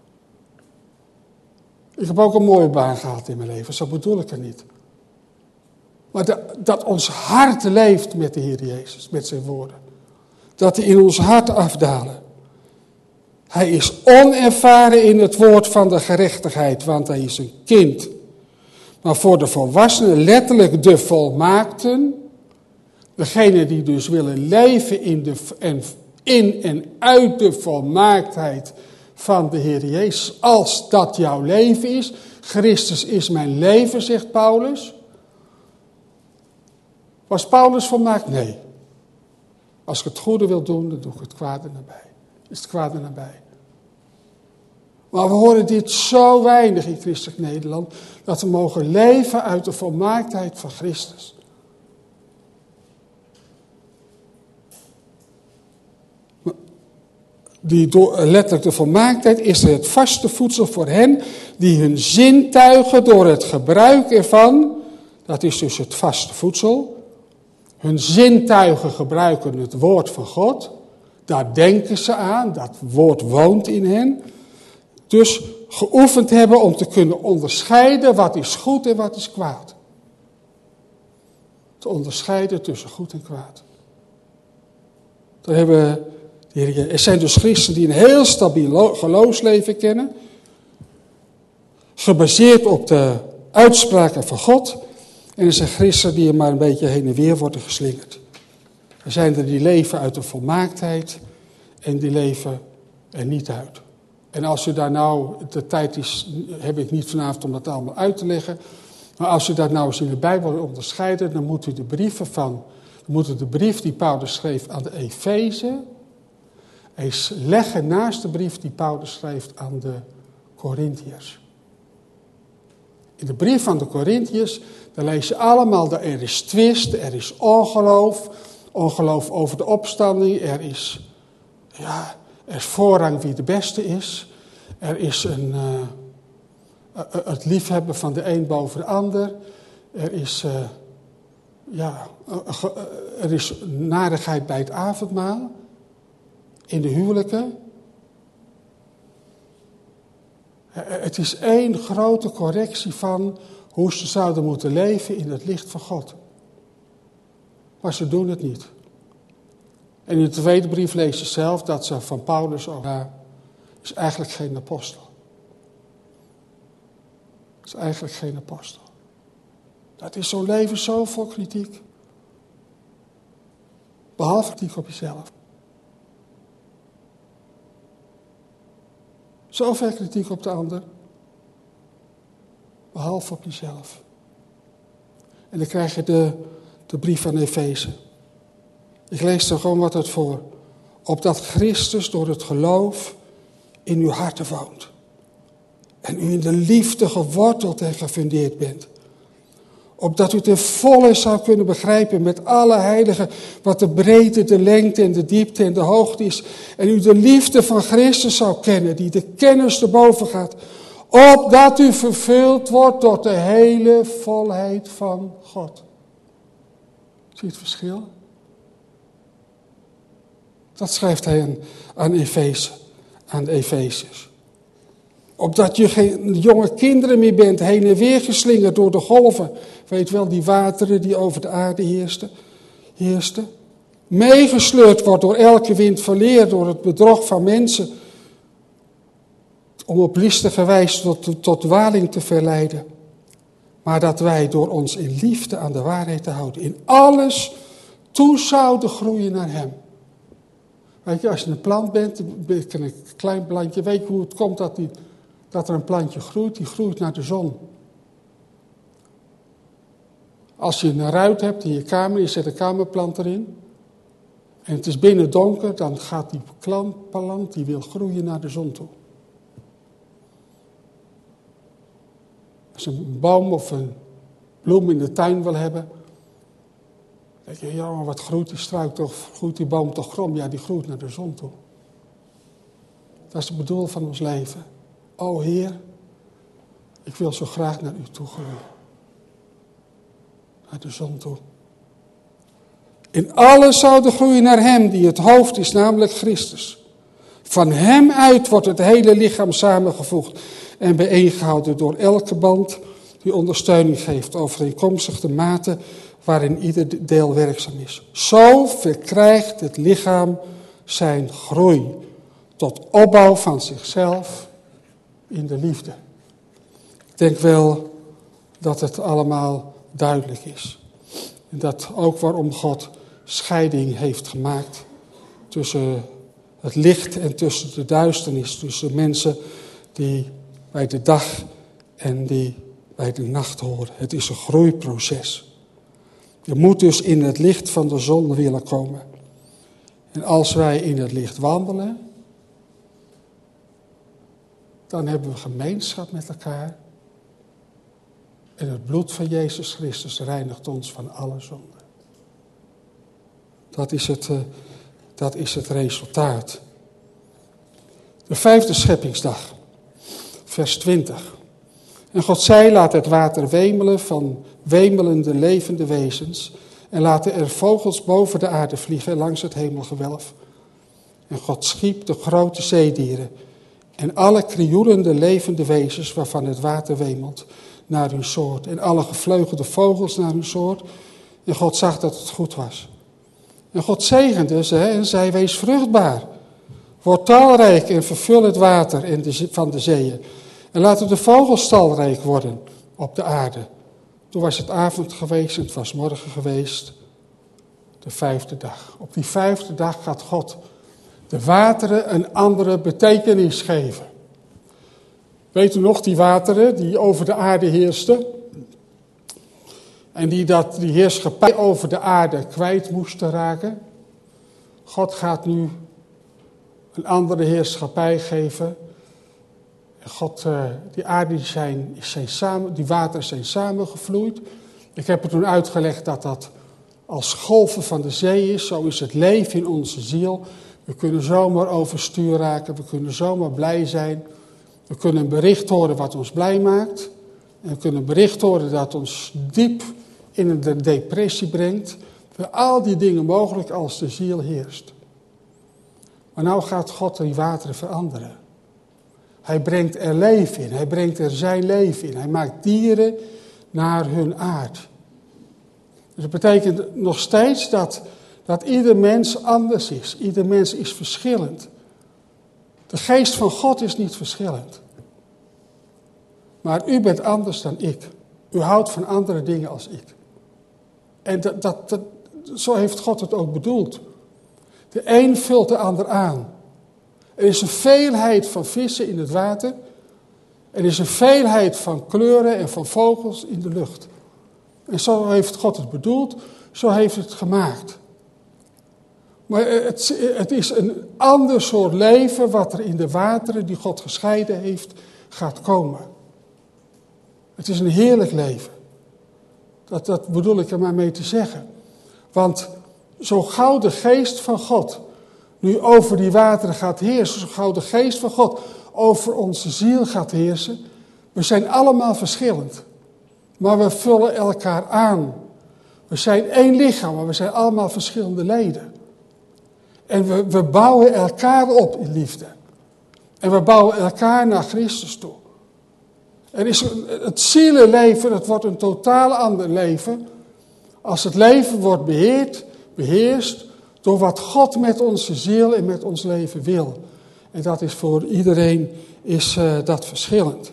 Ik heb ook een mooie baan gehad in mijn leven, zo bedoel ik het niet. Maar dat, dat ons hart leeft met de Heer Jezus, met zijn woorden. Dat die in ons hart afdalen. Hij is onervaren in het woord van de gerechtigheid, want hij is een kind. Maar voor de volwassenen, letterlijk de volmaakten, degenen die dus willen leven in, de, en, in en uit de volmaaktheid van de Heer Jezus, als dat jouw leven is. Christus is mijn leven, zegt Paulus. Was Paulus volmaakt? Nee. Als ik het goede wil doen, dan doe ik het kwade nabij. Is het kwade nabij. Maar we horen dit zo weinig in christelijk Nederland, dat we mogen leven uit de volmaaktheid van Christus. Die door, letterlijk de volmaaktheid is het vaste voedsel voor hen die hun zintuigen door het gebruik ervan, dat is dus het vaste voedsel, hun zintuigen gebruiken het woord van God, daar denken ze aan, dat woord woont in hen, dus geoefend hebben om te kunnen onderscheiden wat is goed en wat is kwaad. Te onderscheiden tussen goed en kwaad. Dan hebben we, er zijn dus christenen die een heel stabiel geloofsleven kennen, gebaseerd op de uitspraken van God. En er zijn christenen die er maar een beetje heen en weer worden geslingerd. Er zijn er die leven uit de volmaaktheid en die leven er niet uit. En als u daar nou, de tijd is, heb ik niet vanavond om dat allemaal uit te leggen. Maar als u dat nou eens in de Bijbel onderscheidt, dan moet u de brieven van, dan moet u de brief die Paulus schreef aan de Efeze eens leggen naast de brief die Paulus schreef aan de Korintiërs. In de brief van de Korintiërs, dan lees je allemaal dat er is twist, er is ongeloof, ongeloof over de opstanding, er is, ja, er is voorrang wie de beste is, er is een, uh, het liefhebben van de een boven de ander, er is, uh, ja, uh, er is narigheid bij het avondmaal, in de huwelijken. Het is één grote correctie van hoe ze zouden moeten leven in het licht van God. Maar ze doen het niet. En in de tweede brief lees je zelf dat ze van Paulus ook, ja, is eigenlijk geen apostel. Is eigenlijk geen apostel. Dat is zo'n leven zo vol kritiek. Behalve kritiek op jezelf. Zoveel kritiek op de ander, behalve op jezelf. En dan krijg je de, de brief van Efeze. Ik lees er gewoon wat uit voor. Opdat Christus door het geloof in uw harten woont. En u in de liefde geworteld en gefundeerd bent. Opdat u ten volle zou kunnen begrijpen met alle heiligen wat de breedte, de lengte en de diepte en de hoogte is. En u de liefde van Christus zou kennen, die de kennis erboven gaat. Opdat u vervuld wordt tot de hele volheid van God. Zie je het verschil? Dat schrijft hij aan, aan Efeze, aan de Efeziërs. Opdat je geen jonge kinderen meer bent, heen en weer geslingerd door de golven. Weet wel, die wateren die over de aarde heersten. heersten. Meegesleurd wordt door elke wind van leer, door het bedrog van mensen. Om op listige wijze tot, tot dwaling te verleiden. Maar dat wij door ons in liefde aan de waarheid te houden, in alles toe zouden groeien naar hem. Weet je, als je een plant bent, een klein plantje, weet je hoe het komt dat, die, dat er een plantje groeit? Die groeit naar de zon. Als je een ruit hebt in je kamer, je zet een kamerplant erin, en het is binnen donker, dan gaat die plant, die wil groeien naar de zon toe. Als je een boom of een bloem in de tuin wil hebben, dan denk je, ja, maar wat groeit die struik toch, groeit die boom toch krom? Ja, die groeit naar de zon toe. Dat is het bedoel van ons leven. O Heer, ik wil zo graag naar u toe groeien. Naar de zon toe. In alles zouden groeien naar hem die het hoofd is, namelijk Christus. Van hem uit wordt het hele lichaam samengevoegd en bijeengehouden door elke band die ondersteuning geeft, overeenkomstig de mate waarin ieder deel werkzaam is. Zo verkrijgt het lichaam zijn groei tot opbouw van zichzelf in de liefde. Ik denk wel dat het allemaal duidelijk is. En dat ook waarom God scheiding heeft gemaakt tussen het licht en tussen de duisternis. Tussen mensen die bij de dag en die bij de nacht horen. Het is een groeiproces. Je moet dus in het licht van de zon willen komen. En als wij in het licht wandelen, dan hebben we gemeenschap met elkaar. En het bloed van Jezus Christus reinigt ons van alle zonden. Dat is het, uh, dat is het resultaat. De vijfde scheppingsdag, vers twintig. En God zei, laat het water wemelen van wemelende levende wezens. En laten er vogels boven de aarde vliegen langs het hemelgewelf. En God schiep de grote zeedieren. En alle krioelende levende wezens waarvan het water wemelt naar hun soort. En alle gevleugelde vogels naar hun soort. En God zag dat het goed was. En God zegende ze en zei, wees vruchtbaar. Word talrijk en vervul het water in de, van de zeeën. En laten de vogels talrijk worden op de aarde. Toen was het avond geweest en het was morgen geweest. De vijfde dag. Op die vijfde dag gaat God de wateren een andere betekenis geven. Weet u nog, die wateren die over de aarde heersten? En die dat, die heerschappij over de aarde kwijt moesten raken. God gaat nu een andere heerschappij geven. En God, uh, die aarde die zijn, zijn samen, die wateren zijn samengevloeid. Ik heb er toen uitgelegd dat dat als golven van de zee is. Zo is het leven in onze ziel. We kunnen zomaar overstuur raken. We kunnen zomaar blij zijn. We kunnen een bericht horen wat ons blij maakt. En we kunnen een bericht horen dat ons diep in een depressie brengt. Voor al die dingen mogelijk als de ziel heerst. Maar nou gaat God die wateren veranderen. Hij brengt er leven in. Hij brengt er zijn leven in. Hij maakt dieren naar hun aard. Dus dat betekent nog steeds dat, dat ieder mens anders is. Ieder mens is verschillend. De geest van God is niet verschillend. Maar u bent anders dan ik. U houdt van andere dingen als ik. En dat, dat, dat, zo heeft God het ook bedoeld. De een vult de ander aan. Er is een veelheid van vissen in het water. Er is een veelheid van kleuren en van vogels in de lucht. En zo heeft God het bedoeld. Zo heeft het gemaakt. Maar het, het is een ander soort leven wat er in de wateren die God gescheiden heeft gaat komen. Het is een heerlijk leven. Dat, dat bedoel ik er maar mee te zeggen. Want zo gauw de geest van God nu over die wateren gaat heersen, zo gauw de geest van God over onze ziel gaat heersen, we zijn allemaal verschillend. Maar we vullen elkaar aan. We zijn één lichaam, maar we zijn allemaal verschillende leden. En we, we bouwen elkaar op in liefde. En we bouwen elkaar naar Christus toe. Er is een, het zielenleven, het wordt een totaal ander leven. Als het leven wordt beheerd, beheerst door wat God met onze ziel en met ons leven wil. En dat is voor iedereen is, uh, dat verschillend.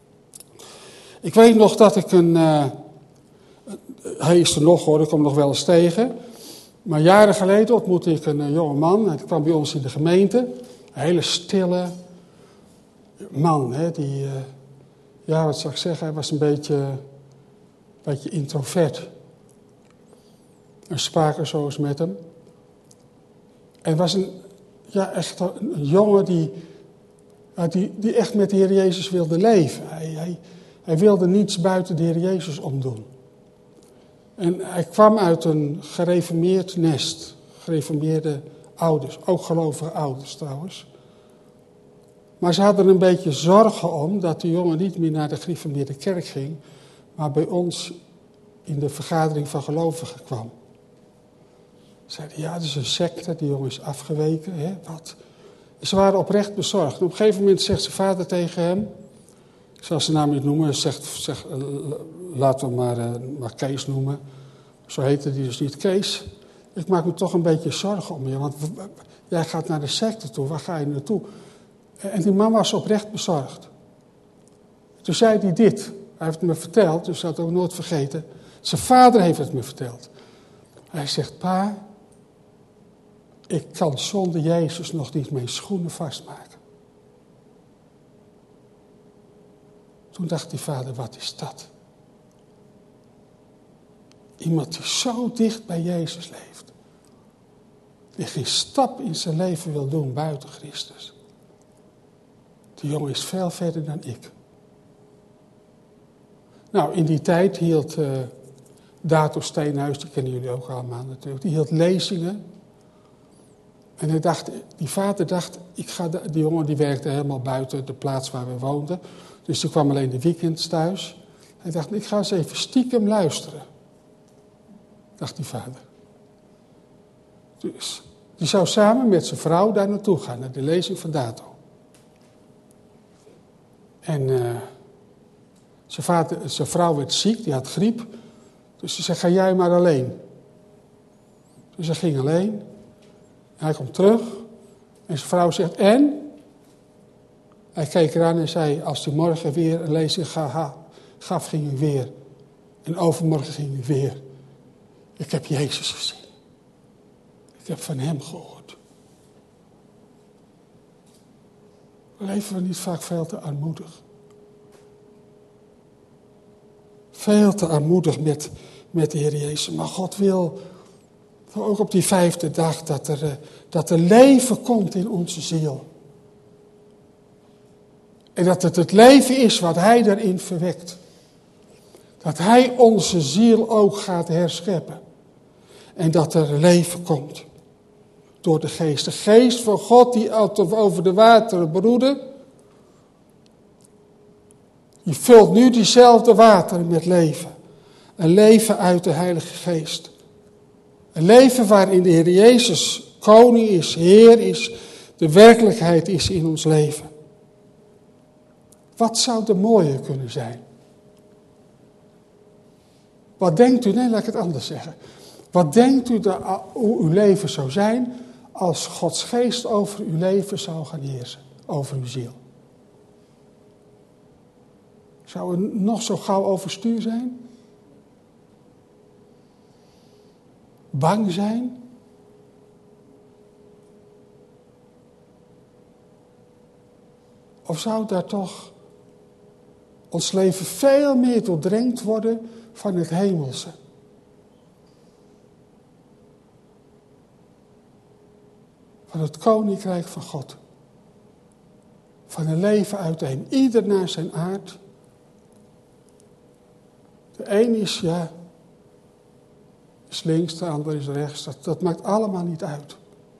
Ik weet nog dat ik een... Uh, hij is er nog hoor, ik kom nog wel eens tegen. Maar jaren geleden ontmoette ik een jonge man. Hij kwam bij ons in de gemeente. Een hele stille man. Hè, die, uh, ja, wat zou ik zeggen? Hij was een beetje, een beetje introvert. En sprak er zo eens met hem. En was een, ja, echt een, een jongen die, ja, die, die echt met de Heer Jezus wilde leven. Hij, hij, hij wilde niets buiten de Heer Jezus omdoen. En hij kwam uit een gereformeerd nest. Gereformeerde ouders. Ook gelovige ouders trouwens. Maar ze hadden een beetje zorgen om dat de jongen niet meer naar de gereformeerde kerk ging. Maar bij ons in de vergadering van gelovigen kwam. Ze zeiden, ja, dat is een secte. Die jongen is afgeweken. Hè? Wat? Ze waren oprecht bezorgd. En op een gegeven moment zegt zijn vader tegen hem. Ik zal zijn naam niet noemen. Zegt, zegt, laten we maar, uh, maar Kees noemen. Zo heette die dus niet, Kees. Ik maak me toch een beetje zorgen om je. Want jij gaat naar de secte toe. Waar ga je naartoe? En die man was oprecht bezorgd. Toen zei hij dit. Hij heeft het me verteld, dus dat had ik ook nooit vergeten. Zijn vader heeft het me verteld. Hij zegt, pa, ik kan zonder Jezus nog niet mijn schoenen vastmaken. Toen dacht die vader, wat is dat? Iemand die zo dicht bij Jezus leeft. Die geen stap in zijn leven wil doen buiten Christus. Die jongen is veel verder dan ik. Nou, in die tijd hield uh, Dato Steenhuis, die kennen jullie ook allemaal natuurlijk, die hield lezingen. En hij dacht, die vader dacht, ik ga de, die jongen die werkte helemaal buiten de plaats waar we woonden. Dus die kwam alleen de weekends thuis. Hij dacht, ik ga eens even stiekem luisteren. Dacht die vader. Dus die zou samen met zijn vrouw daar naartoe gaan, naar de lezing van Dato. En uh, zijn, vader, zijn vrouw werd ziek, die had griep. Dus ze zei, ga jij maar alleen. Dus hij ging alleen. Hij komt terug. En zijn vrouw zegt, en? Hij keek eraan en zei, als hij morgen weer een lezing gaf, ging hij weer. En overmorgen ging hij weer. Ik heb Jezus gezien. Ik heb van hem gehoord. Leven we niet vaak veel te armoedig? Veel te armoedig met, met de Heer Jezus. Maar God wil ook op die vijfde dag dat er, dat er leven komt in onze ziel. En dat het het leven is wat Hij daarin verwekt. Dat Hij onze ziel ook gaat herscheppen. En dat er leven komt. Door de geest. De geest van God die over de wateren broedde. Die vult nu diezelfde wateren met leven. Een leven uit de Heilige Geest. Een leven waarin de Heer Jezus koning is, Heer is. De werkelijkheid is in ons leven. Wat zou er mooier kunnen zijn? Wat denkt u, nee laat ik het anders zeggen. Wat denkt u dat, hoe uw leven zou zijn als Gods geest over uw leven zou gaan heersen? Over uw ziel. Zou er nog zo gauw overstuur zijn? Bang zijn? Of zou daar toch ons leven veel meer doordrenkt worden van het hemelse? Van het koninkrijk van God. Van een leven uit de hemel. Ieder naar zijn aard. De een is, ja, is links, de ander is rechts. Dat, dat maakt allemaal niet uit.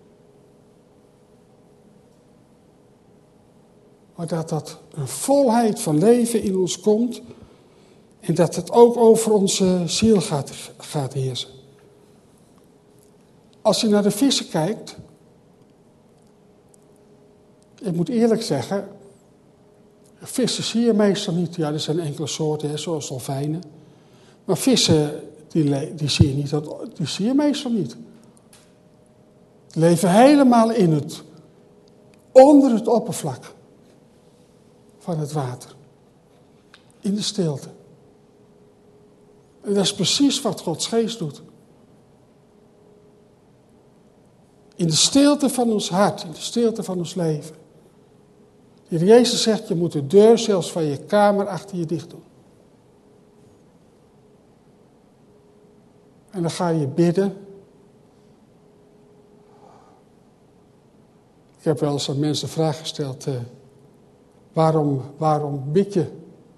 Maar dat dat een volheid van leven in ons komt. En dat het ook over onze ziel gaat, gaat heersen. Als je naar de vissen kijkt. Ik moet eerlijk zeggen. Vissen zie je meestal niet. Ja, er zijn enkele soorten, hè, zoals dolfijnen. Maar vissen, die, die, zie je niet, die zie je meestal niet. Die leven helemaal in het, onder het oppervlak van het water. In de stilte. En dat is precies wat Gods geest doet. In de stilte van ons hart, in de stilte van ons leven. De Heer Jezus zegt, je moet de deur zelfs van je kamer achter je dicht doen. En dan ga je bidden. Ik heb wel eens aan mensen de vraag gesteld, uh, waarom, waarom bid je?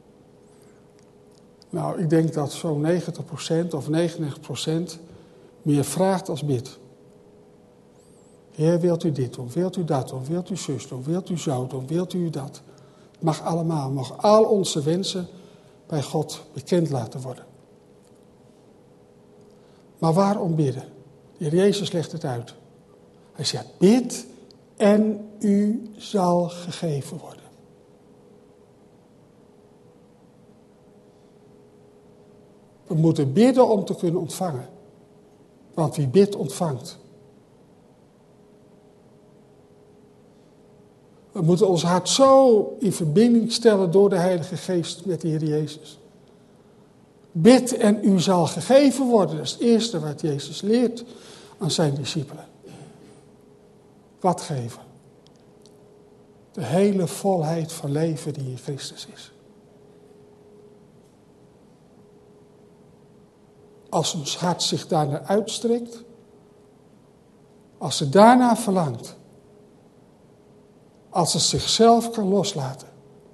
Nou, ik denk dat zo'n negentig procent of negenennegentig procent meer vraagt als bidt. Heer, wilt u dit doen? Wilt u dat doen? Wilt u zus doen? Wilt u zo doen? Wilt u dat? Het mag allemaal. Mag al onze wensen bij God bekend laten worden. Maar waarom bidden? De Heer Jezus legt het uit. Hij zegt, bid en u zal gegeven worden. We moeten bidden om te kunnen ontvangen. Want wie bidt, ontvangt. We moeten ons hart zo in verbinding stellen door de Heilige Geest met de Heer Jezus. Bid en u zal gegeven worden. Dat is het eerste wat Jezus leert aan zijn discipelen. Wat geven? De hele volheid van leven die in Christus is. Als ons hart zich daarnaar uitstrekt, als het daarna verlangt, als het zichzelf kan loslaten.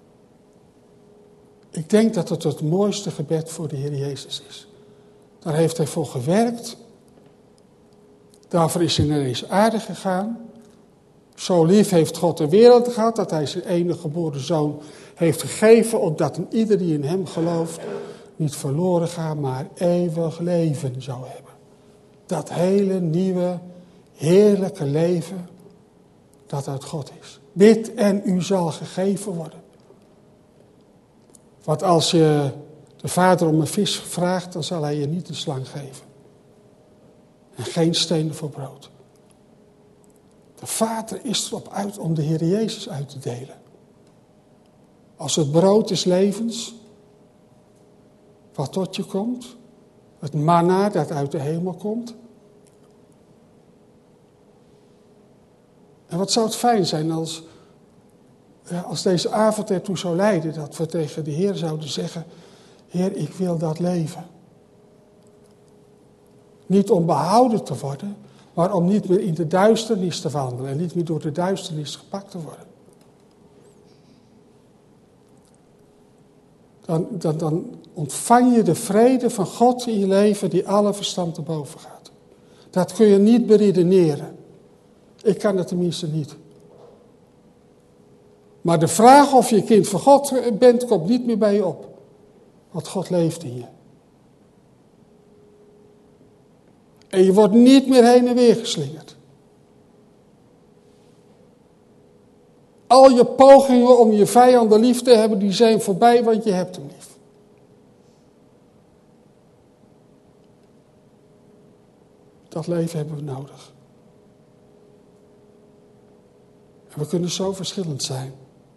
Ik denk dat het het mooiste gebed voor de Heer Jezus is. Daar heeft hij voor gewerkt. Daarvoor is hij naar deze aarde gegaan. Zo lief heeft God de wereld gehad dat hij zijn enige geboren zoon heeft gegeven, opdat een ieder die in hem gelooft niet verloren gaat, maar eeuwig leven zou hebben. Dat hele nieuwe, heerlijke leven dat uit God is. Bid en u zal gegeven worden. Want als je de vader om een vis vraagt, dan zal hij je niet een slang geven. En geen stenen voor brood. De vader is erop uit om de Heer Jezus uit te delen. Als het brood des levens, wat tot je komt, het manna dat uit de hemel komt. En wat zou het fijn zijn als, als deze avond ertoe zou leiden, dat we tegen de Heer zouden zeggen, Heer, ik wil dat leven. Niet om behouden te worden, maar om niet meer in de duisternis te wandelen en niet meer door de duisternis gepakt te worden. Dan, dan, dan ontvang je de vrede van God in je leven die alle verstand te boven gaat. Dat kun je niet beredeneren. Ik kan het tenminste niet. Maar de vraag of je kind van God bent, komt niet meer bij je op. Want God leeft in je. En je wordt niet meer heen en weer geslingerd. Al je pogingen om je vijanden lief te hebben, die zijn voorbij, want je hebt hem lief. Dat leven hebben we nodig. En we kunnen zo verschillend zijn.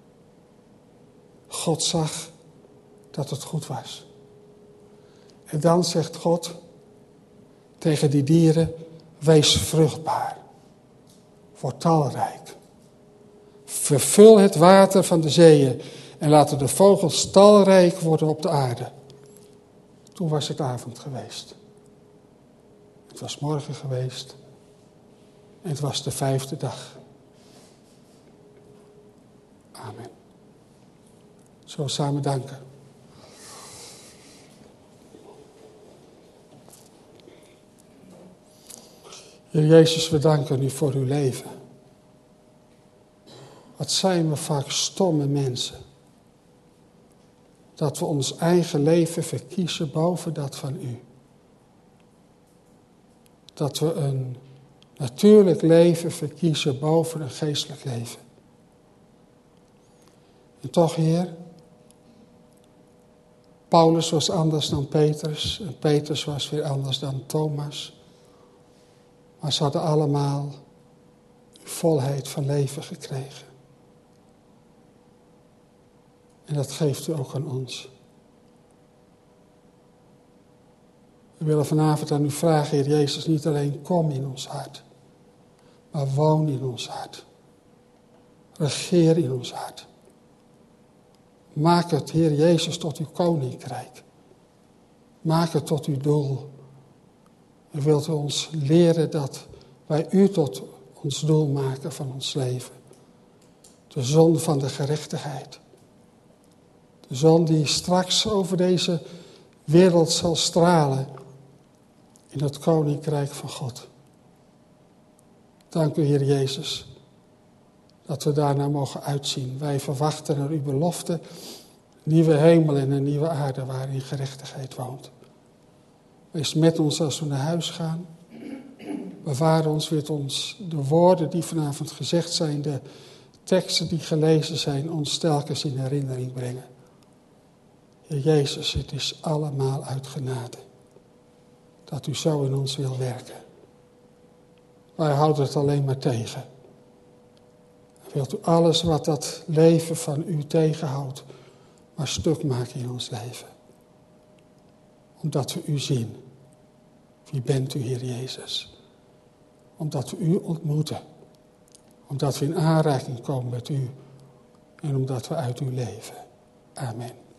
God zag dat het goed was. En dan zegt God tegen die dieren, wees vruchtbaar, word talrijk. Vervul het water van de zeeën en laten de vogels talrijk worden op de aarde. Toen was het avond geweest. Het was morgen geweest. En het was de vijfde dag. Amen. Zullen we samen danken. Heer Jezus, we danken u voor uw leven. Wat zijn we vaak stomme mensen. Dat we ons eigen leven verkiezen boven dat van u. Dat we een natuurlijk leven verkiezen boven een geestelijk leven. En toch, Heer, Paulus was anders dan Petrus en Petrus was weer anders dan Thomas. Maar ze hadden allemaal uw volheid van leven gekregen. En dat geeft u ook aan ons. We willen vanavond aan u vragen, Heer Jezus, niet alleen kom in ons hart. maar woon in ons hart. Regeer in ons hart. Maak het, Heer Jezus, tot uw koninkrijk. Maak het tot uw doel. En wilt u ons leren dat wij u tot ons doel maken van ons leven. De zon van de gerechtigheid. De zon die straks over deze wereld zal stralen in het koninkrijk van God. Dank u, Heer Jezus, dat we daarnaar mogen uitzien. Wij verwachten naar uw belofte, nieuwe hemel en een nieuwe aarde waarin gerechtigheid woont. Wees met ons als we naar huis gaan. Bewaar ons met ons de woorden die vanavond gezegd zijn, de teksten die gelezen zijn, ons telkens in herinnering brengen. Heer Jezus, het is allemaal uit genade dat u zo in ons wil werken. Wij houden het alleen maar tegen. Wilt u alles wat dat leven van u tegenhoudt, maar stuk maken in ons leven. Omdat we u zien. Wie bent u, Heer Jezus? Omdat we u ontmoeten. Omdat we in aanraking komen met u. En omdat we uit u leven. Amen.